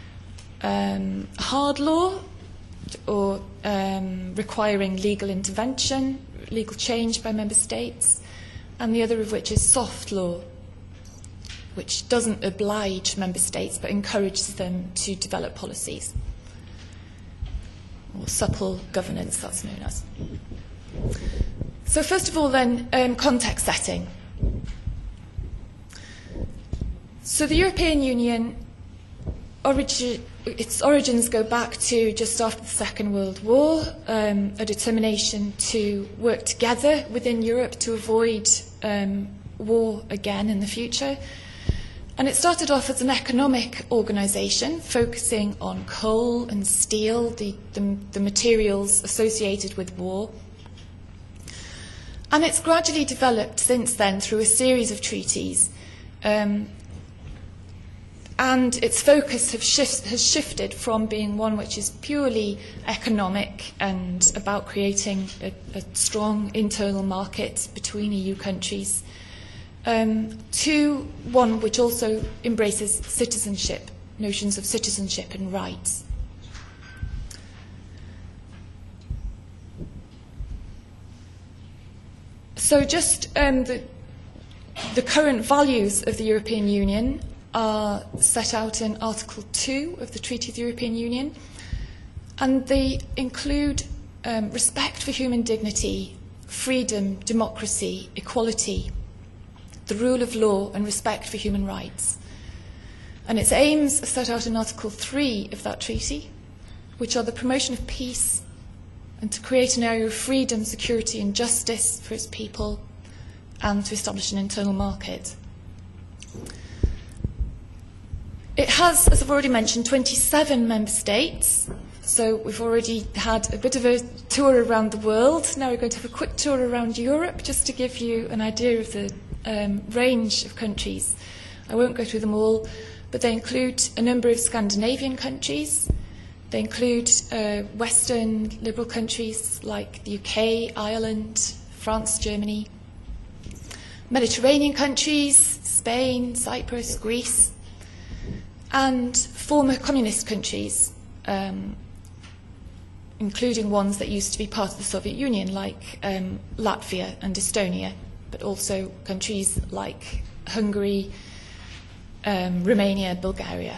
hard law, or requiring legal intervention, legal change by member states, and the other of which is soft law, which doesn't oblige member states but encourages them to develop policies, or supple governance, that's known as. So first of all then, context setting. So the European Union, its origins go back to just after the Second World War, a determination to work together within Europe to avoid war again in the future. And it started off as an economic organisation focusing on coal and steel, the materials associated with war. And it's gradually developed since then through a series of treaties. And its focus has shifted from being one which is purely economic and about creating a strong internal market between EU countries, to one which also embraces citizenship, notions of citizenship and rights. So just the current values of the European Union are set out in Article 2 of the Treaty of the European Union, and they include respect for human dignity, freedom, democracy, equality, the rule of law, and respect for human rights. And its aims are set out in Article 3 of that treaty, which are the promotion of peace and to create an area of freedom, security and justice for its people, and to establish an internal market. It has, as I've already mentioned, 27 member states. So we've already had a bit of a tour around the world. Now we're going to have a quick tour around Europe, just to give you an idea of the range of countries. I won't go through them all, but they include a number of Scandinavian countries. They include Western liberal countries like the UK, Ireland, France, Germany, Mediterranean countries, Spain, Cyprus, Greece, and former communist countries, including ones that used to be part of the Soviet Union, like Latvia and Estonia, but also countries like Hungary, Romania, Bulgaria.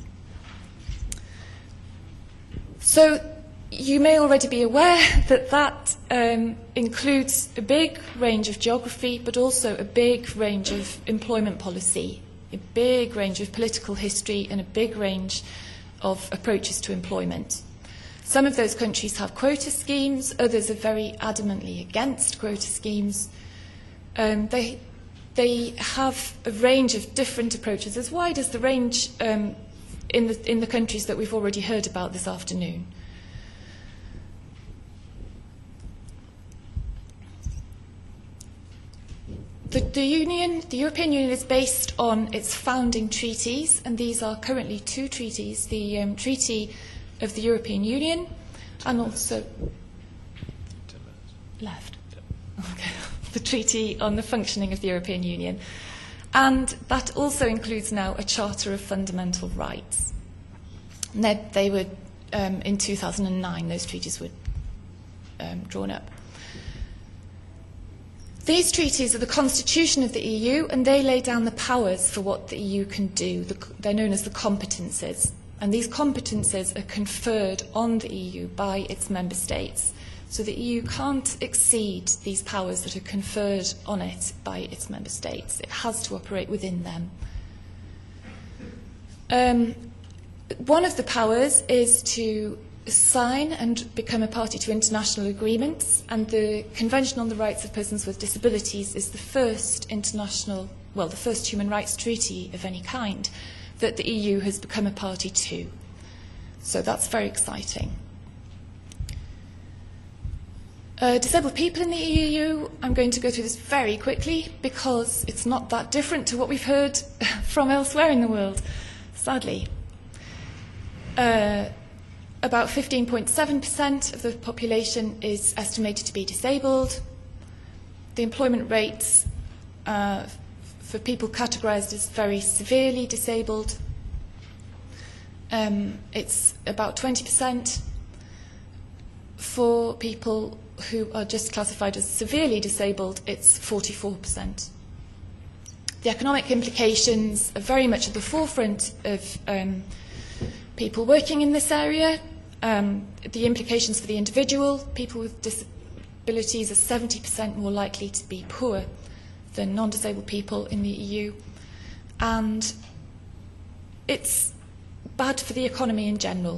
So you may already be aware that that includes a big range of geography, but also a big range of employment policy, a big range of political history, and a big range of approaches to employment. Some of those countries have quota schemes, others are very adamantly against quota schemes. They have a range of different approaches, as wide as the range in the countries that we've already heard about this afternoon. The European Union is based on its founding treaties, and these are currently two treaties, the Treaty of the European Union and also the Treaty on the Functioning of the European Union. And that also includes now a Charter of Fundamental Rights. And they were, in 2009, those treaties were drawn up. These treaties are the constitution of the EU, and they lay down the powers for what the EU can do. They're known as the competences. And these competences are conferred on the EU by its member states. So the EU can't exceed these powers that are conferred on it by its member states. It has to operate within them. One of the powers is to sign and become a party to international agreements, and the Convention on the Rights of Persons with Disabilities is the first the first human rights treaty of any kind that the EU has become a party to. So that's very exciting. Disabled people in the EU, I'm going to go through this very quickly because it's not that different to what we've heard from elsewhere in the world, sadly. About 15.7% of the population is estimated to be disabled. The employment rates for people categorised as very severely disabled, it's about 20%. For people who are just classified as severely disabled, it's 44%. The economic implications are very much at the forefront of people working in this area. The implications for the individual: people with disabilities are 70% more likely to be poor than non-disabled people in the EU. And it's bad for the economy in general.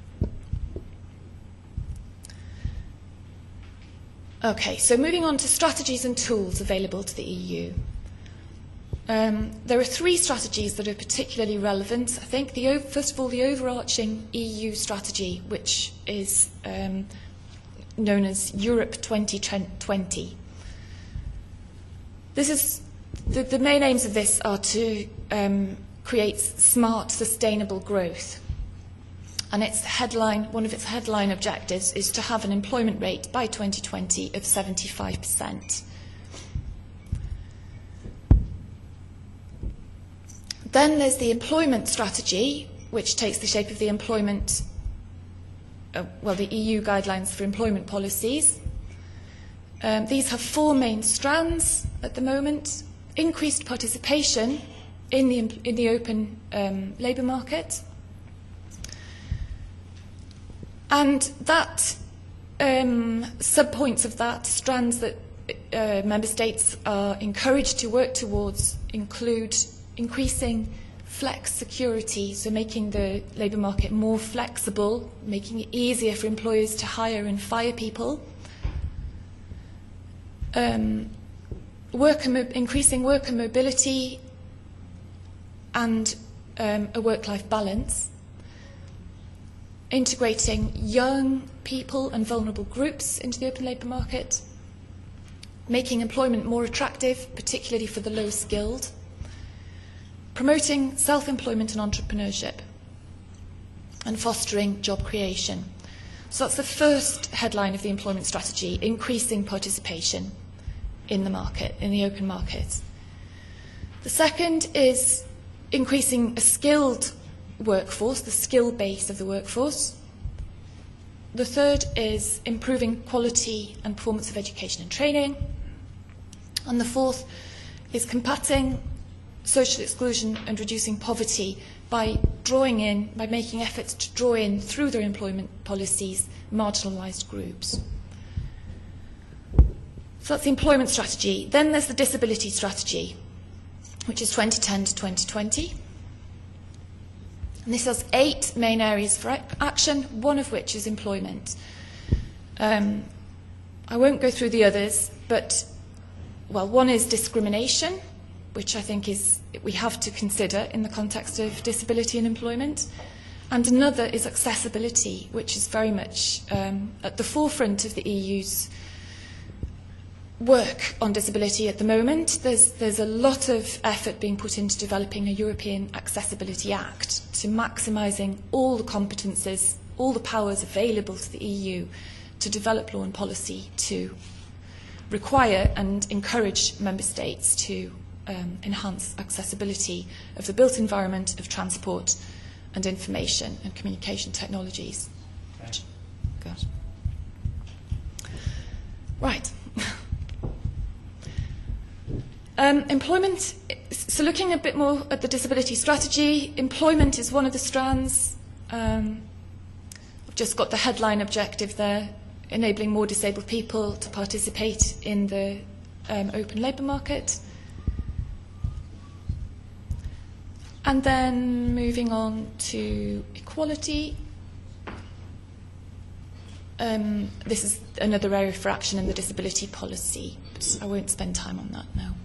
Okay, so moving on to strategies and tools available to the EU. There are three strategies that are particularly relevant. I think, first of all, the overarching EU strategy, which is known as Europe 2020. This is the main aims of this are to create smart, sustainable growth. And one of its headline objectives is to have an employment rate by 2020 of 75%. Then there's the employment strategy, which takes the shape of the the EU guidelines for employment policies. These have four main strands at the moment: increased participation in the open labour market, and that sub-points of that, strands that member states are encouraged to work towards, include increasing flex security, so making the labour market more flexible, making it easier for employers to hire and fire people, increasing worker mobility and a work-life balance, integrating young people and vulnerable groups into the open labour market, making employment more attractive, particularly for the low-skilled, promoting self-employment and entrepreneurship, and fostering job creation. So that's the first headline of the employment strategy: increasing participation. in the market, in the open market. The second is increasing a skilled workforce, the skill base of the workforce. The third is improving quality and performance of education and training. And the fourth is combating social exclusion and reducing poverty by making efforts to draw in, through their employment policies, marginalised groups. So that's the employment strategy. Then there's the disability strategy, which is 2010 to 2020. And this has 8 main areas for action, one of which is employment. I won't go through the others, but, well, one is discrimination, which I think we have to consider in the context of disability and employment. And another is accessibility, which is very much at the forefront of the EU's work on disability at the moment. There's a lot of effort being put into developing a European Accessibility Act to maximising all the competences, all the powers available to the EU to develop law and policy to require and encourage member states to enhance accessibility of the built environment of transport and information and communication technologies. Good. Right. Employment, so looking a bit more at the disability strategy, employment is one of the strands. I've just got the headline objective there, enabling more disabled people to participate in the open labour market. And then moving on to equality. This is another area for action in the disability policy, but I won't spend time on that now.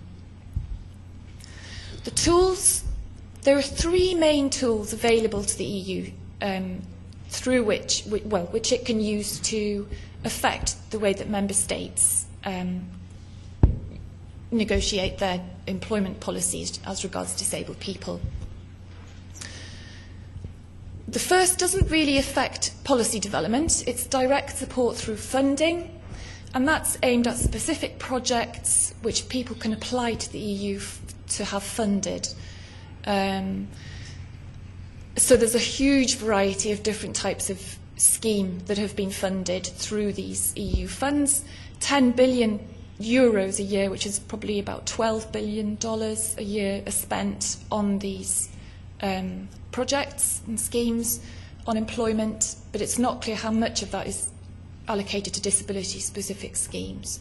The tools, there are 3 main tools available to the EU through which it can use to affect the way that member states negotiate their employment policies as regards disabled people. The first doesn't really affect policy development. It's direct support through funding, and that's aimed at specific projects which people can apply to the EU to have funded. So there's a huge variety of different types of scheme that have been funded through these EU funds. 10 billion euros a year, which is probably about $12 billion a year, are spent on these projects and schemes on employment, but it's not clear how much of that is allocated to disability-specific schemes.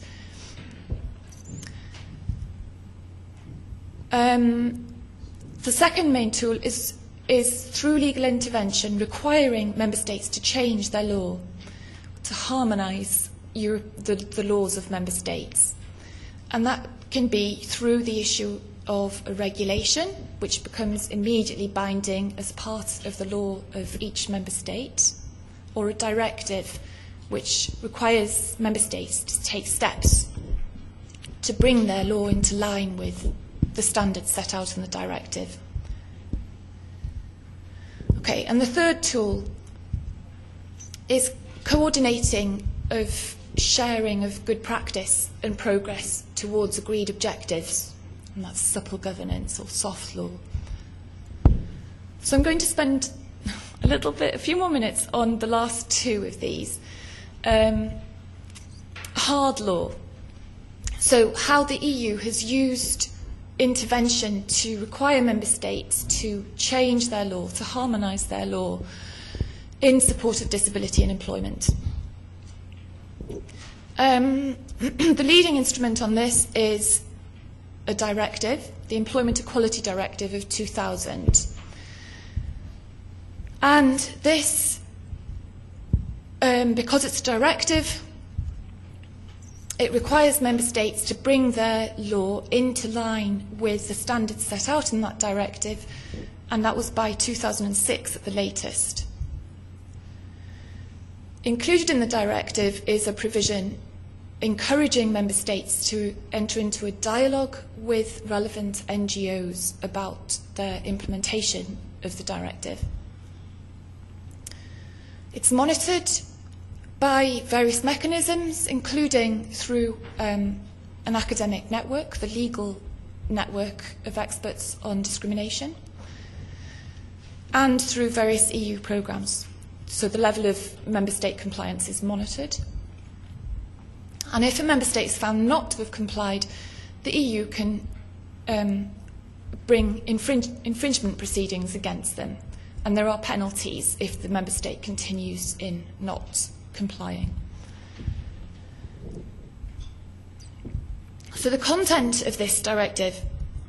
The second main tool is through legal intervention, requiring member states to change their law, to harmonise the laws of member states. And that can be through the issue of a regulation, which becomes immediately binding as part of the law of each member state, or a directive which requires member states to take steps to bring their law into line with the standards set out in the directive. Okay, and the third tool is coordinating of sharing of good practice and progress towards agreed objectives, and that's supple governance or soft law. So I'm going to spend a few more minutes on the last 2 of these. Hard law. So how the EU has used intervention to require member states to change their law, to harmonise their law in support of disability and employment. The leading instrument on this is a directive, the Employment Equality Directive of 2000. And this, because it's a directive, it requires member states to bring their law into line with the standards set out in that directive, and that was by 2006 at the latest. Included in the directive is a provision encouraging member states to enter into a dialogue with relevant NGOs about their implementation of the directive. It's monitored by various mechanisms, including through an academic network, the legal network of experts on discrimination, and through various EU programmes. So the level of member state compliance is monitored. And if a member state is found not to have complied, the EU can bring infringement proceedings against them. And there are penalties if the member state continues in not complying. So the content of this directive,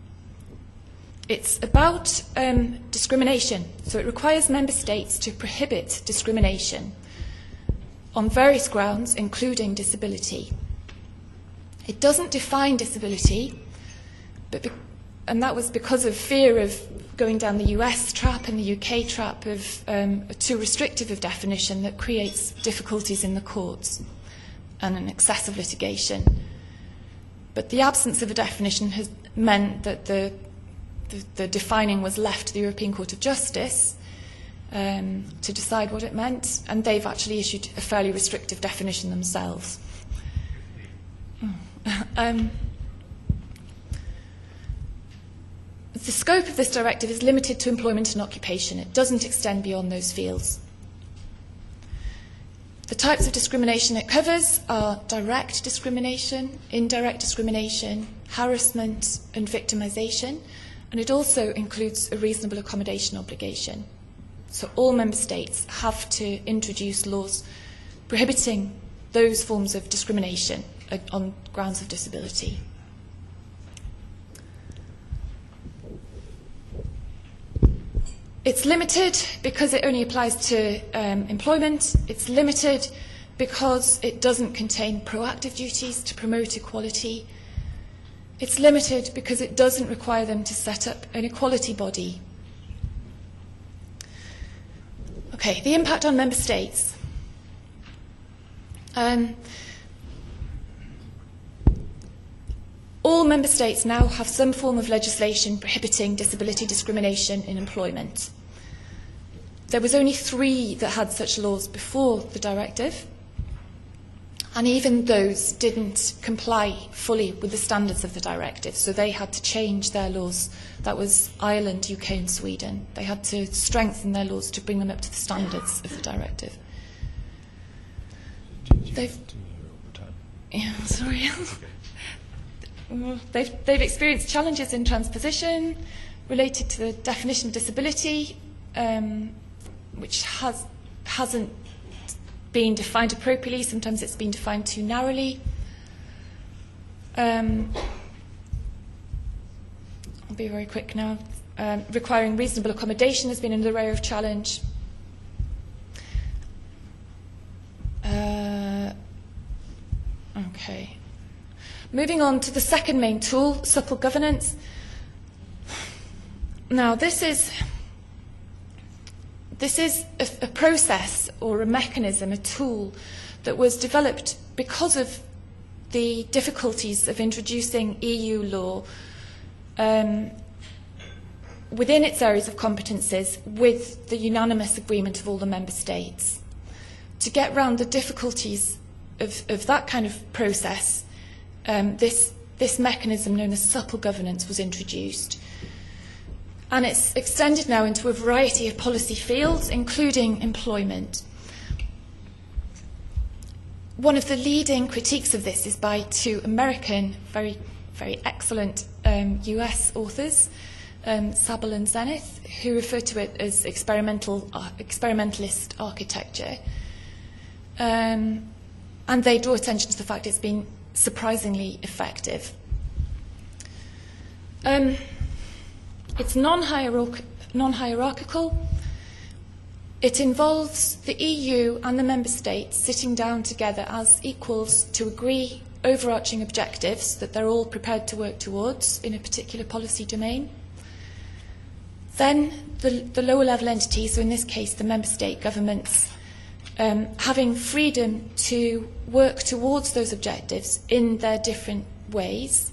it's about discrimination. So it requires member states to prohibit discrimination on various grounds, including disability. It doesn't define disability, and that was because of fear of going down the US trap and the UK trap of too restrictive of definition that creates difficulties in the courts and an excessive litigation. But the absence of a definition has meant that the defining was left to the European Court of Justice to decide what it meant, and they've actually issued a fairly restrictive definition themselves. The scope of this directive is limited to employment and occupation. It doesn't extend beyond those fields. The types of discrimination it covers are direct discrimination, indirect discrimination, harassment and victimisation, and it also includes a reasonable accommodation obligation. So all member states have to introduce laws prohibiting those forms of discrimination on grounds of disability. It's limited because it only applies to employment. It's limited because it doesn't contain proactive duties to promote equality. It's limited because it doesn't require them to set up an equality body. Okay, the impact on member states. All member states now have some form of legislation prohibiting disability discrimination in employment. There was only 3 that had such laws before the directive, and even those didn't comply fully with the standards of the directive, so they had to change their laws. That was Ireland, UK and Sweden. They had to strengthen their laws to bring them up to the standards of the directive. They've experienced challenges in transposition related to the definition of disability, which hasn't been defined appropriately. Sometimes it's been defined too narrowly. I'll be very quick now. Requiring reasonable accommodation has been another area of challenge. Okay. Moving on to the second main tool, supple governance. Now, this is a process or a mechanism, a tool that was developed because of the difficulties of introducing EU law within its areas of competences with the unanimous agreement of all the member states. To get round the difficulties of that kind of process, this mechanism known as supple governance was introduced. And it's extended now into a variety of policy fields, including employment. One of the leading critiques of this is by 2 American, very, very excellent US authors, Sabel and Zenith, who refer to it as experimentalist architecture. And they draw attention to the fact it's been surprisingly effective. It's non-hierarchical. It involves the EU and the member states sitting down together as equals to agree overarching objectives that they're all prepared to work towards in a particular policy domain. Then the lower level entities, so in this case the member state governments, having freedom to work towards those objectives in their different ways,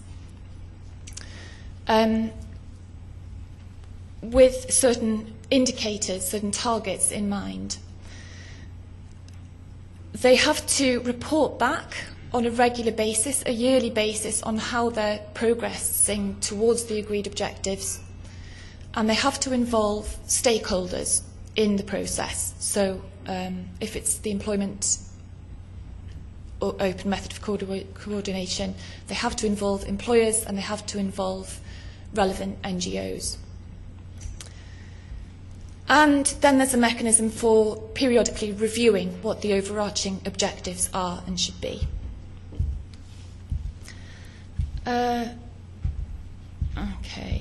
with certain indicators, certain targets in mind. They have to report back on a regular basis, a yearly basis, on how they're progressing towards the agreed objectives. And they have to involve stakeholders in the process. So if it's the employment or open method of coordination, they have to involve employers and they have to involve relevant NGOs. And then there's a mechanism for periodically reviewing what the overarching objectives are and should be. Okay.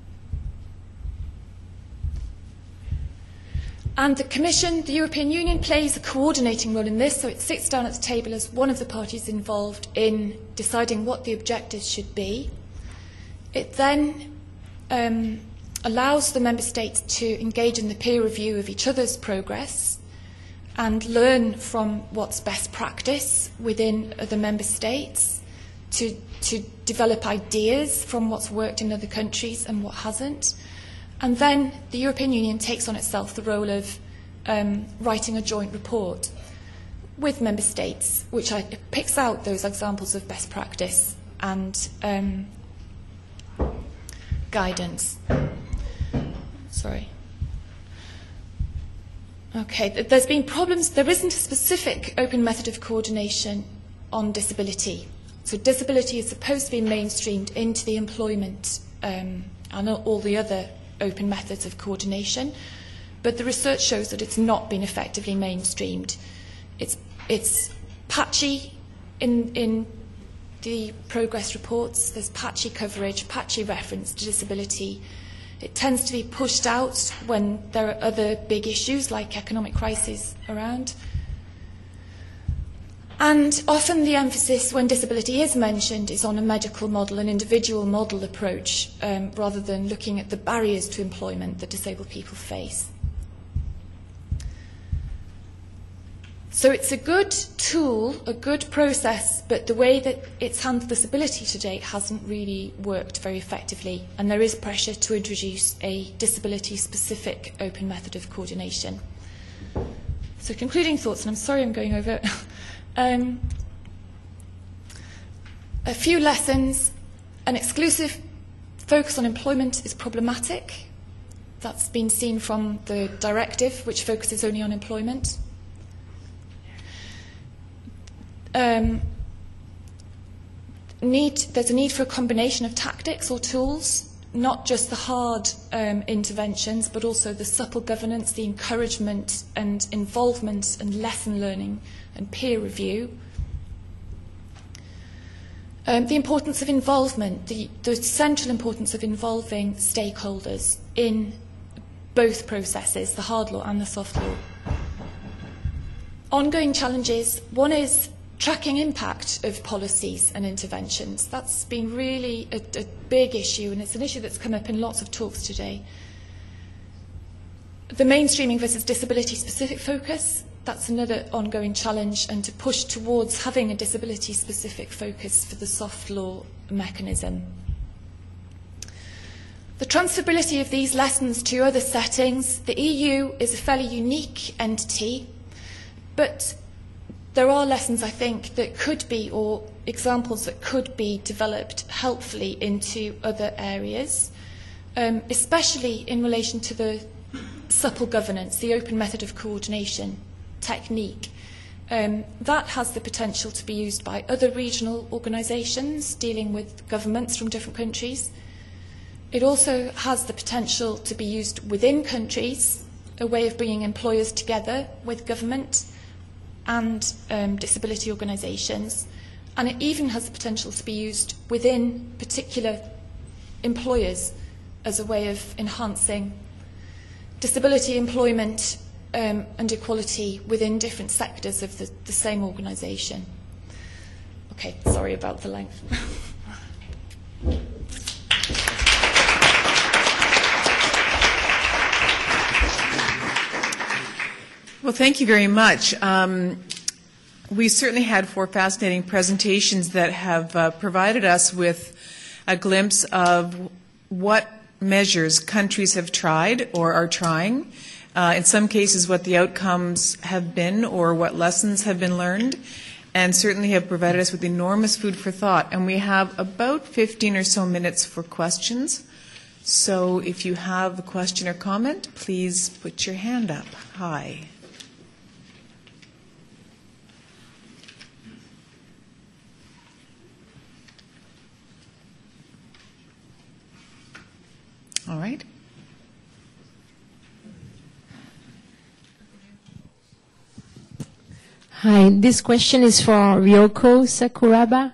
And the Commission, the European Union, plays a coordinating role in this, so it sits down at the table as one of the parties involved in deciding what the objectives should be. It then allows the Member States to engage in the peer review of each other's progress and learn from what's best practice within the Member States to develop ideas from what's worked in other countries and what hasn't. And then the European Union takes on itself the role of writing a joint report with Member States, which picks out those examples of best practice and guidance. Sorry. Okay, there's been problems. There isn't a specific open method of coordination on disability. So disability is supposed to be mainstreamed into the employment and all the other open methods of coordination, but the research shows that it's not been effectively mainstreamed. It's patchy in the progress reports. There's patchy coverage, patchy reference to disability. It tends to be pushed out when there are other big issues like economic crises around. And often the emphasis when disability is mentioned is on a medical model, an individual model approach, rather than looking at the barriers to employment that disabled people face. So it's a good tool, a good process, but the way that it's handled disability to date hasn't really worked very effectively, and there is pressure to introduce a disability-specific open method of coordination. So concluding thoughts, and I'm sorry I'm going over. A few lessons. An exclusive focus on employment is problematic. That's been seen from the directive, which focuses only on employment. There's a need for a combination of tactics or tools, not just the hard interventions, but also the supple governance, the encouragement and involvement and lesson learning and peer review. The importance of involvement, the central importance of involving stakeholders in both processes, the hard law and the soft law. Ongoing challenges. One is tracking impact of policies and interventions. That's been really a big issue, and it's an issue that's come up in lots of talks today. The mainstreaming versus disability-specific focus, that's another ongoing challenge, and to push towards having a disability-specific focus for the soft law mechanism. The transferability of these lessons to other settings. The EU is a fairly unique entity, but there are lessons, I think, that could be, or examples that could be developed helpfully into other areas, especially in relation to the supple governance, the open method of coordination technique. That has the potential to be used by other regional organisations dealing with governments from different countries. It also has the potential to be used within countries, a way of bringing employers together with government and disability organisations, and it even has the potential to be used within particular employers as a way of enhancing disability employment and equality within different sectors of the same organisation. Okay, sorry about the length. Well, thank you very much. We certainly had 4 fascinating presentations that have provided us with a glimpse of what measures countries have tried or are trying, in some cases what the outcomes have been or what lessons have been learned, and certainly have provided us with enormous food for thought. And we have about 15 or so minutes for questions. So if you have a question or comment, please put your hand up high. All right. Hi, this question is for Ryoko Sakuraba.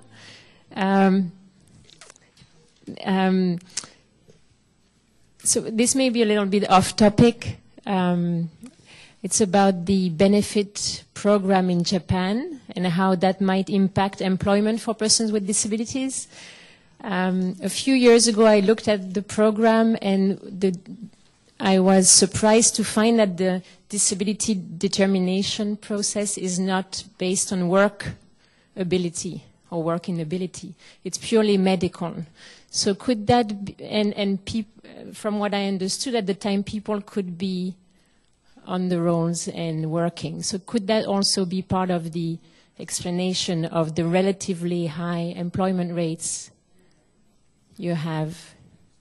So this may be a little bit off topic. It's about the benefit program in Japan and how that might impact employment for persons with disabilities. A few years ago, I looked at the program and I was surprised to find that the disability determination process is not based on work ability or working ability. It's purely medical. So could that be, from what I understood at the time, people could be on the rolls and working. So could that also be part of the explanation of the relatively high employment rates you have?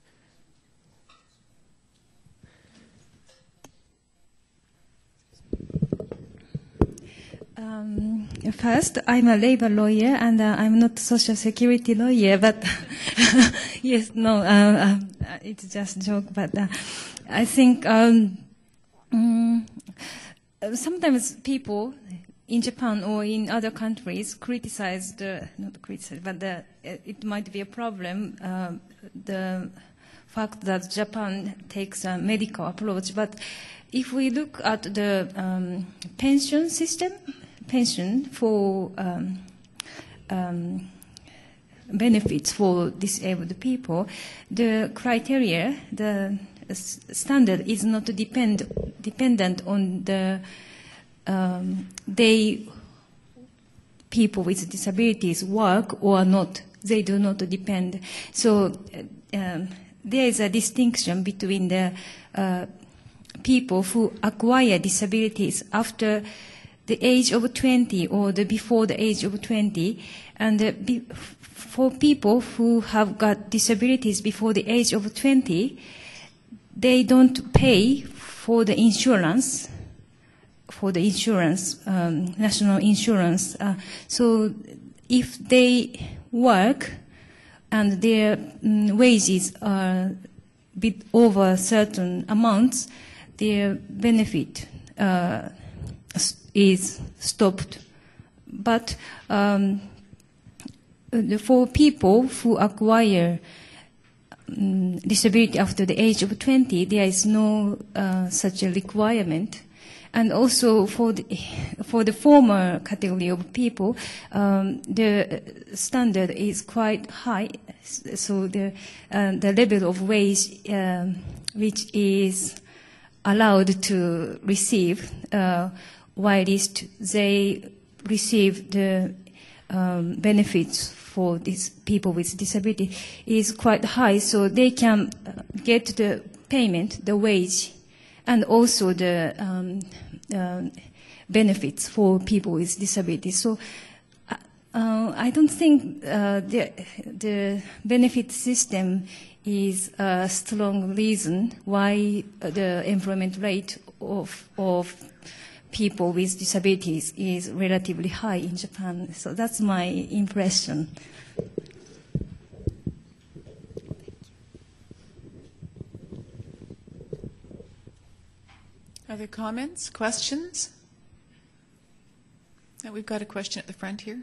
First, I'm a labor lawyer, and I'm not a social security lawyer, but yes, no, it's just a joke, but I think sometimes people in Japan or in other countries criticize not criticize, but it might be a problem, the fact that Japan takes a medical approach. But if we look at the pension system, pension for benefits for disabled people, the criteria, the standard is not dependent on the people with disabilities work or not. They do not depend. So there is a distinction between the people who acquire disabilities after the age of 20 or before the age of 20, and for people who have got disabilities before the age of 20, they don't pay for the insurance, national insurance. So if they work and their wages are bit over certain amounts, their benefit is stopped. But for people who acquire disability after the age of 20, there is no such a requirement. And also for the former category of people, the standard is quite high. So the level of wage which is allowed to receive, whilst they receive the benefits for these people with disability, is quite high. So they can get the payment, the wage, and also the benefits for people with disabilities. So I don't think the benefit system is a strong reason why the employment rate of people with disabilities is relatively high in Japan. So that's my impression. Other comments, questions? We've got a question at the front here.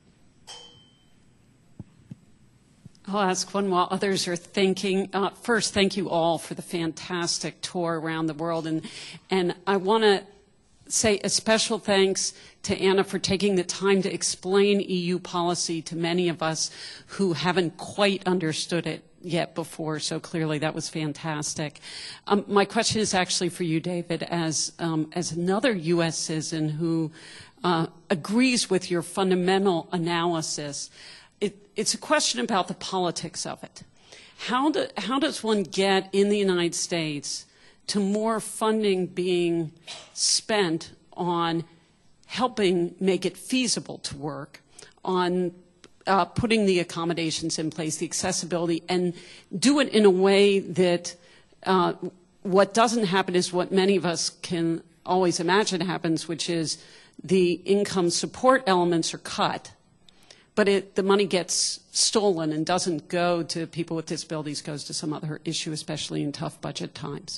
I'll ask one while others are thinking. First, thank you all for the fantastic tour around the world. And I want to say a special thanks to Anna for taking the time to explain EU policy to many of us who haven't quite understood it yet before. So clearly that was fantastic. My question is actually for you, David, as another U.S. citizen who agrees with your fundamental analysis. It's a question about the politics of it. How does one get in the United States to more funding being spent on helping make it feasible to work on putting the accommodations in place, the accessibility, and do it in a way that what doesn't happen is what many of us can always imagine happens, which is the income support elements are cut, but the money gets stolen and doesn't go to people with disabilities, goes to some other issue, especially in tough budget times.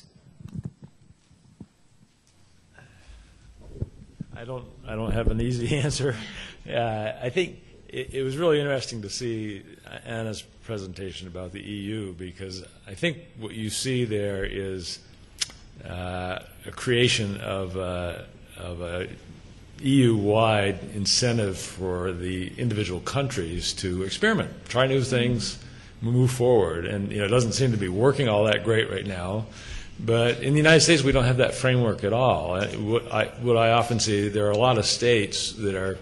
I don't have an easy answer. I think it was really interesting to see Anna's presentation about the EU, because I think what you see there is a creation of a EU-wide incentive for the individual countries to experiment, try new things, move forward. And it doesn't seem to be working all that great right now. But in the United States, we don't have that framework at all. What I often see, there are a lot of states that are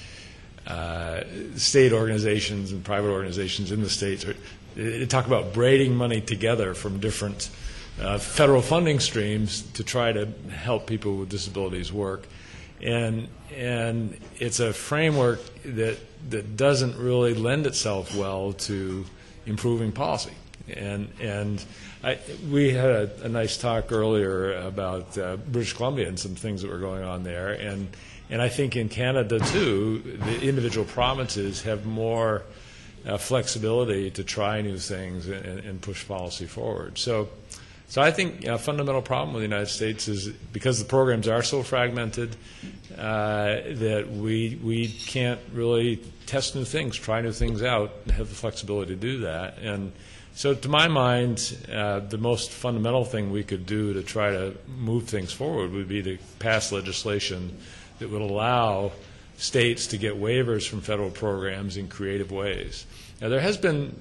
state organizations and private organizations in the states. They talk about braiding money together from different federal funding streams to try to help people with disabilities work. And it's a framework that doesn't really lend itself well to improving policy. And we had a nice talk earlier about British Columbia and some things that were going on there. And I think in Canada, too, the individual provinces have more flexibility to try new things and push policy forward. So I think a fundamental problem with the United States is because the programs are so fragmented that we can't really test new things, try new things out, have the flexibility to do that. And so to my mind, the most fundamental thing we could do to try to move things forward would be to pass legislation that would allow states to get waivers from federal programs in creative ways. Now there has been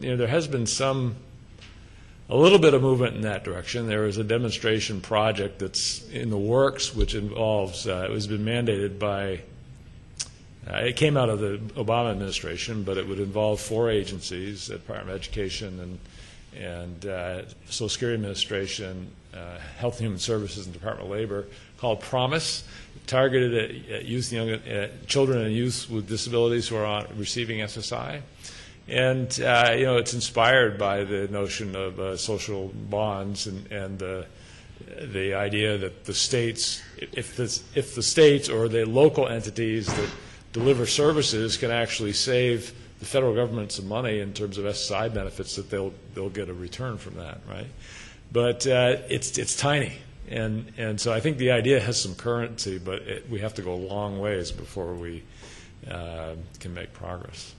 a little bit of movement in that direction. There is a demonstration project that's in the works, which involves, it has been mandated by, it came out of the Obama administration, but it would involve 4 agencies, the Department of Education and Social Security Administration, Health and Human Services, and Department of Labor, called PROMISE, targeted at youth, children and youth with disabilities who are receiving SSI. And it's inspired by the notion of social bonds and the idea that the states, if the states or the local entities that deliver services can actually save the federal government some money in terms of SSI benefits, that they'll get a return from that, right? But it's tiny, and so I think the idea has some currency, but we have to go a long ways before we can make progress.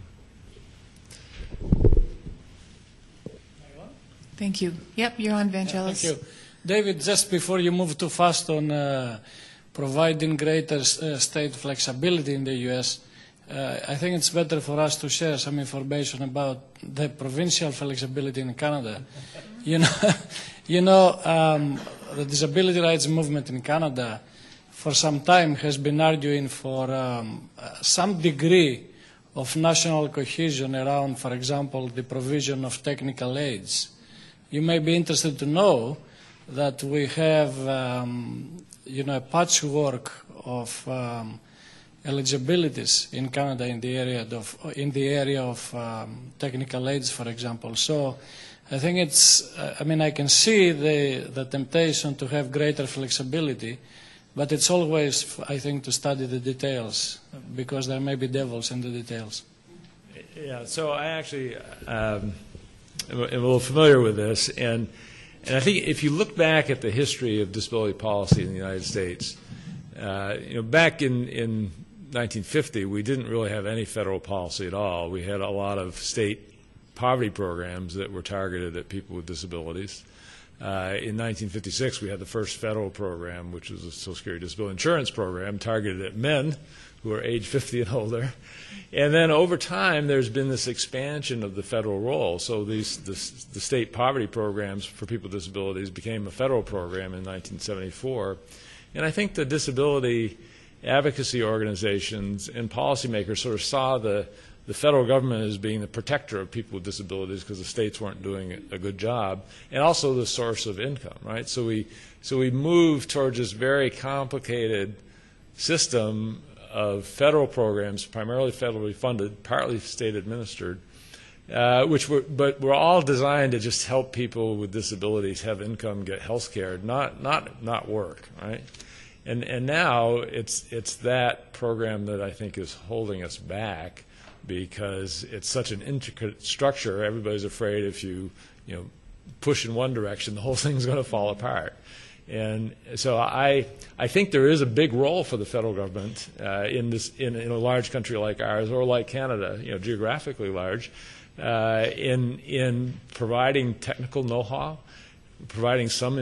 Thank you. Yep, you're on, Vangelis. Thank you. David, just before you move too fast on providing greater state flexibility in the U.S., I think it's better for us to share some information about the provincial flexibility in Canada. The disability rights movement in Canada for some time has been arguing for some degree of national cohesion around, for example, the provision of technical aids. You may be interested to know that we have, a patchwork of eligibilities in Canada in the area of technical aids, for example. So I think I can see the temptation to have greater flexibility, but it's always, I think, to study the details, because there may be devils in the details. Yeah, so I actually am a little familiar with this, and I think if you look back at the history of disability policy in the United States, back in 1950, we didn't really have any federal policy at all. We had a lot of state poverty programs that were targeted at people with disabilities. In 1956, we had the first federal program, which was the Social Security Disability Insurance Program, targeted at men who are age 50 and older. And then over time, there's been this expansion of the federal role. So the state poverty programs for people with disabilities became a federal program in 1974. And I think the disability advocacy organizations and policymakers sort of saw the federal government as being the protector of people with disabilities because the states weren't doing a good job, and also the source of income, right? So we moved towards this very complicated system of federal programs, primarily federally funded, partly state administered, but we're all designed to just help people with disabilities have income, get health care, not work, right? And now it's that program that I think is holding us back, because it's such an intricate structure. Everybody's afraid if you push in one direction, the whole thing's going to fall apart. And so I think there is a big role for the federal government in a large country like ours, or like Canada, geographically large, in providing technical know-how, providing some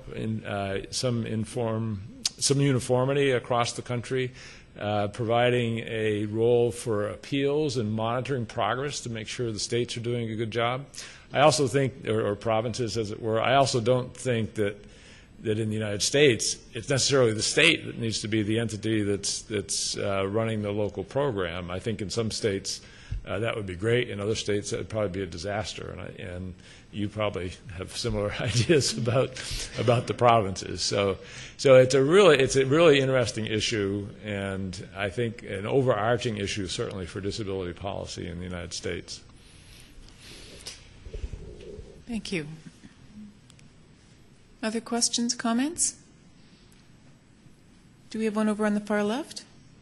uniformity across the country, providing a role for appeals and monitoring progress to make sure the states are doing a good job. I also think, or provinces as it were, I also don't think that in the United States it's necessarily the state that needs to be the entity that's running the local program. I think in some states that would be great. In other states that would probably be a disaster. And you probably have similar ideas about the provinces. So it's a really interesting issue, and I think an overarching issue certainly for disability policy in the United States. Thank you. Other questions, comments? Do we have one over on the far left?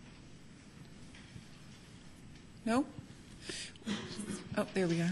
No? Oh, there we are.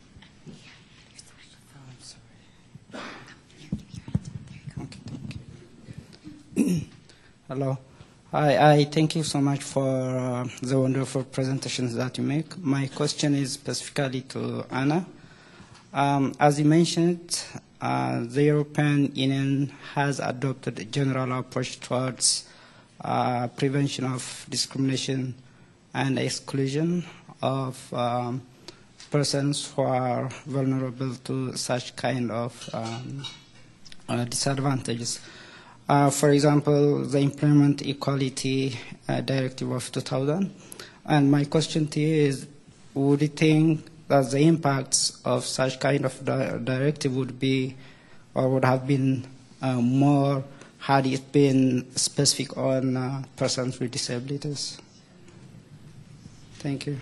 Hello. I thank you so much for the wonderful presentations that you make. My question is specifically to Anna. As you mentioned, the European Union has adopted a general approach towards prevention of discrimination and exclusion of persons who are vulnerable to such kind of disadvantages. For example, the Employment Equality Directive of 2000. And my question to you is, would you think that the impacts of such kind of directive would be, or would have been more had it been specific on persons with disabilities? Thank you.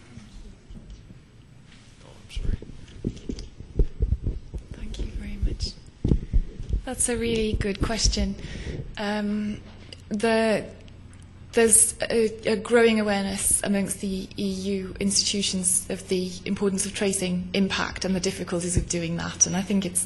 Thank you very much. That's a really good question. There's a growing awareness amongst the EU institutions of the importance of tracing impact and the difficulties of doing that. And I think it's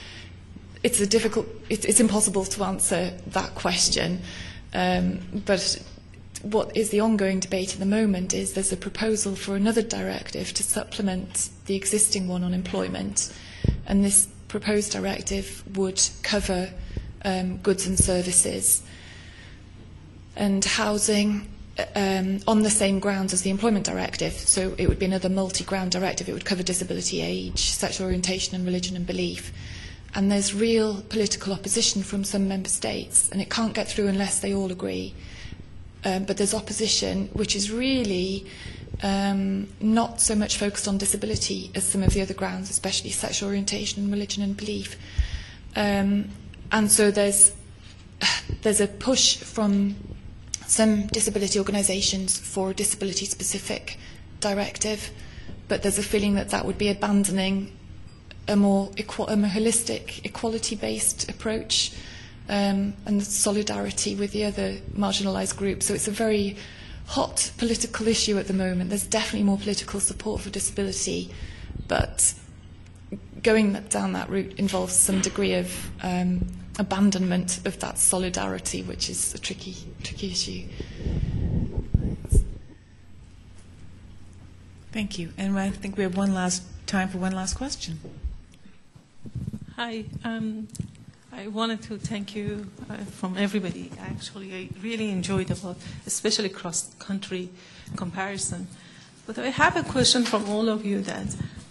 impossible to answer that question. But what is the ongoing debate at the moment is there's a proposal for another directive to supplement the existing one on employment. And this proposed directive would cover goods and services and housing on the same grounds as the employment directive. So it would be another multi-ground directive. It would cover disability, age, sexual orientation and religion and belief. And there's real political opposition from some member states, and it can't get through unless they all agree. But there's opposition which is really not so much focused on disability as some of the other grounds, especially sexual orientation and religion and belief. And so there's a push from some disability organisations for a disability-specific directive, but there's a feeling that that would be abandoning a more holistic, equality-based approach and solidarity with the other marginalised groups. So it's a very hot political issue at the moment. There's definitely more political support for disability, but going down that route involves some degree of abandonment of that solidarity, which is a tricky issue. Thank you. And I think we have time for one last question. Hi. I wanted to thank you from everybody. Actually, I really enjoyed it, especially cross-country comparison. But I have a question from all of you that,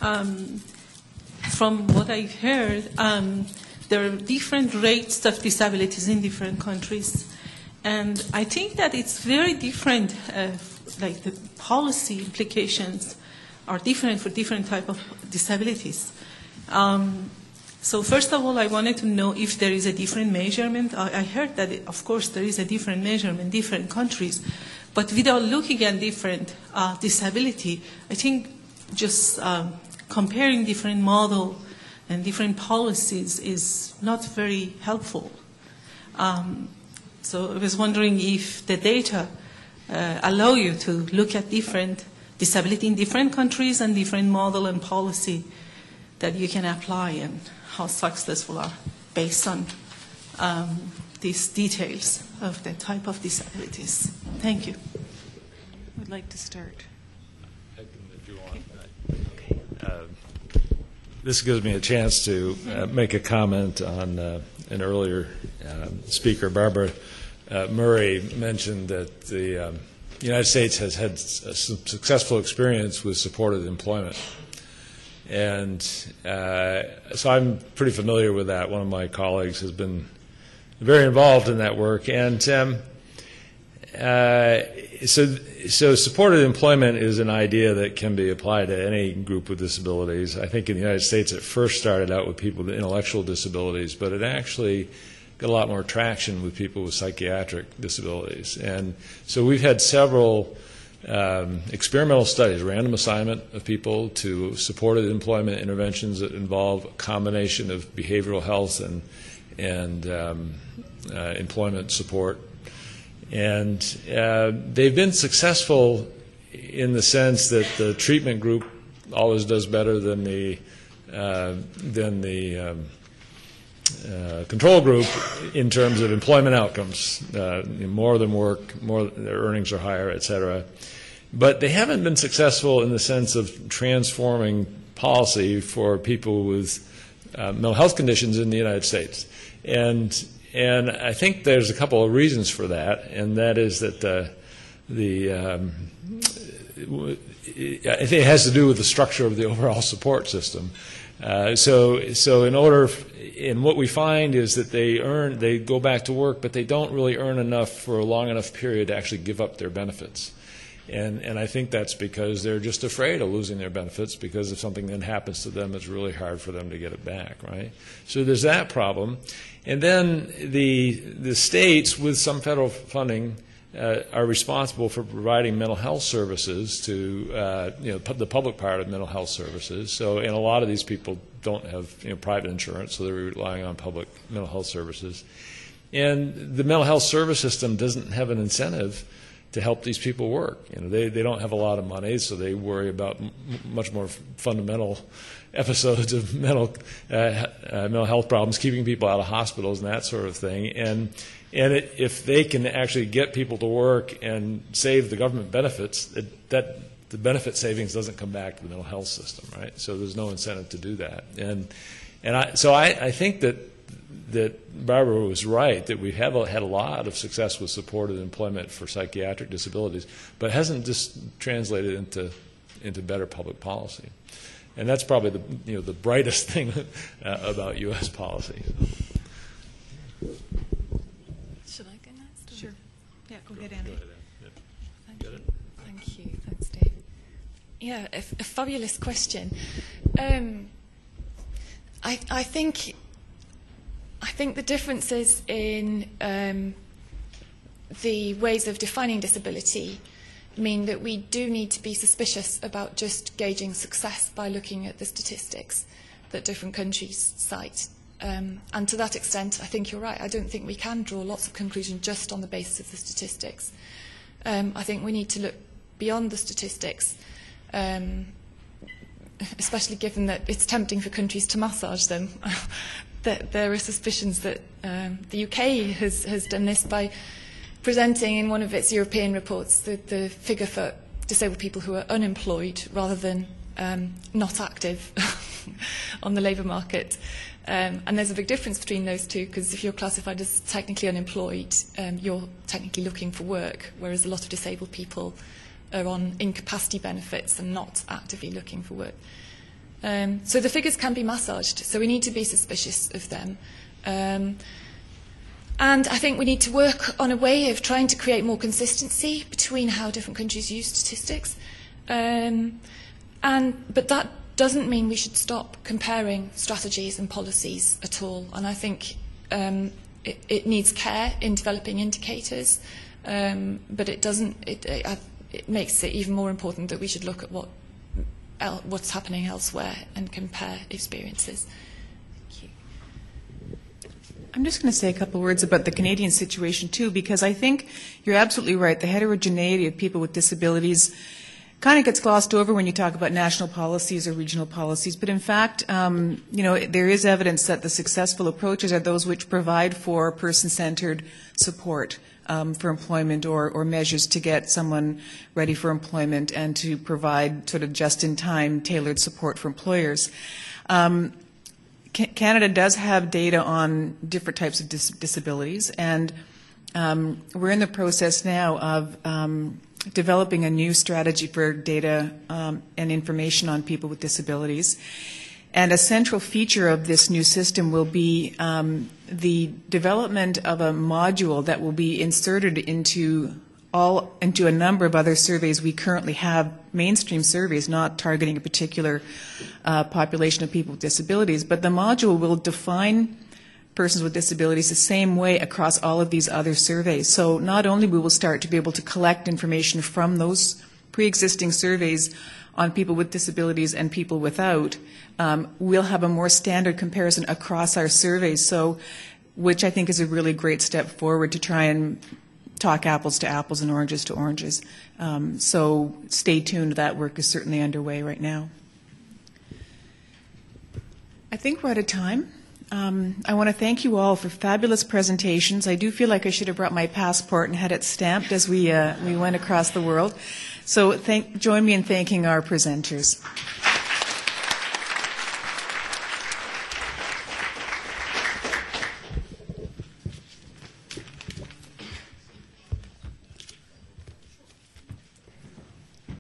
from what I've heard, there are different rates of disabilities in different countries. And I think that it's very different, like the policy implications are different for different type of disabilities. So first of all, I wanted to know if there is a different measurement. I heard that, of course, there is a different measurement in different countries. But without looking at different disability, I think just comparing different model and different policies is not very helpful. So I was wondering if the data allow you to look at different disability in different countries and different model and policy that you can apply and how successful are based on these details of the type of disabilities. Thank you. Who would like to start? I can, if you want. Okay. This gives me a chance to make a comment on an earlier speaker. Barbara Murray mentioned that the United States has had some successful experience with supported employment. And so I'm pretty familiar with that. One of my colleagues has been very involved in that work. And so supported employment is an idea that can be applied to any group with disabilities. I think in the United States it first started out with people with intellectual disabilities, but it actually got a lot more traction with people with psychiatric disabilities. And so we've had several experimental studies, random assignment of people to supported employment interventions that involve a combination of behavioral health and employment support. And they've been successful in the sense that the treatment group always does better than the control group in terms of employment outcomes. More of them work, their earnings are higher, et cetera. But they haven't been successful in the sense of transforming policy for people with mental health conditions in the United States. And I think there's a couple of reasons for that, and that is that I think it has to do with the structure of the overall support system. So in what we find is that they go back to work, but they don't really earn enough for a long enough period to actually give up their benefits. And I think that's because they're just afraid of losing their benefits, because if something then happens to them, it's really hard for them to get it back, right? So there's that problem. And then the states, with some federal funding, are responsible for providing mental health services to the public part of mental health services. So, and a lot of these people don't have private insurance, so they're relying on public mental health services. And the mental health service system doesn't have an incentive to help these people work. They don't have a lot of money, so they worry about much more fundamental episodes of mental health problems, keeping people out of hospitals and that sort of thing. And if they can actually get people to work and save the government benefits, the benefit savings doesn't come back to the mental health system, right? So there's no incentive to do that. So I think that Barbara was right, that we have had a lot of success with supported employment for psychiatric disabilities, but it hasn't just translated into better public policy. And that's probably the brightest thing about U.S. policy. Should I go next? Sure. Yeah, go ahead, Andy. Thank you. Thank you. Thanks, Dave. Yeah, a fabulous question. I think the differences in the ways of defining disability mean that we do need to be suspicious about just gauging success by looking at the statistics that different countries cite. And to that extent, I think you're right. I don't think we can draw lots of conclusions just on the basis of the statistics. I think we need to look beyond the statistics, especially given that it's tempting for countries to massage them. That there are suspicions that the UK has done this by presenting in one of its European reports the figure for disabled people who are unemployed rather than not active on the labour market. And there's a big difference between those two, because if you're classified as technically unemployed, you're technically looking for work, whereas a lot of disabled people are on incapacity benefits and not actively looking for work. So the figures can be massaged, so we need to be suspicious of them. And I think we need to work on a way of trying to create more consistency between how different countries use statistics. But that doesn't mean we should stop comparing strategies and policies at all. And I think it needs care in developing indicators, but it doesn't. It makes it even more important that we should look at what's happening elsewhere and compare experiences. Thank you. I'm just going to say a couple of words about the Canadian situation too, because I think you're absolutely right. The heterogeneity of people with disabilities kind of gets glossed over when you talk about national policies or regional policies. But in fact, there is evidence that the successful approaches are those which provide for person-centered support for employment or measures to get someone ready for employment and to provide sort of just-in-time tailored support for employers. Canada does have data on different types of disabilities, and we're in the process now of developing a new strategy for data and information on people with disabilities. And a central feature of this new system will be the development of a module that will be inserted into a number of other surveys we currently have, mainstream surveys, not targeting a particular population of people with disabilities. But the module will define persons with disabilities the same way across all of these other surveys. So not only we will start to be able to collect information from those pre-existing surveys on people with disabilities and people without, we'll have a more standard comparison across our surveys, which I think is a really great step forward to try and talk apples to apples and oranges to oranges. So stay tuned. That work is certainly underway right now. I think we're out of time. I want to thank you all for fabulous presentations. I do feel like I should have brought my passport and had it stamped as we went across the world. So join me in thanking our presenters.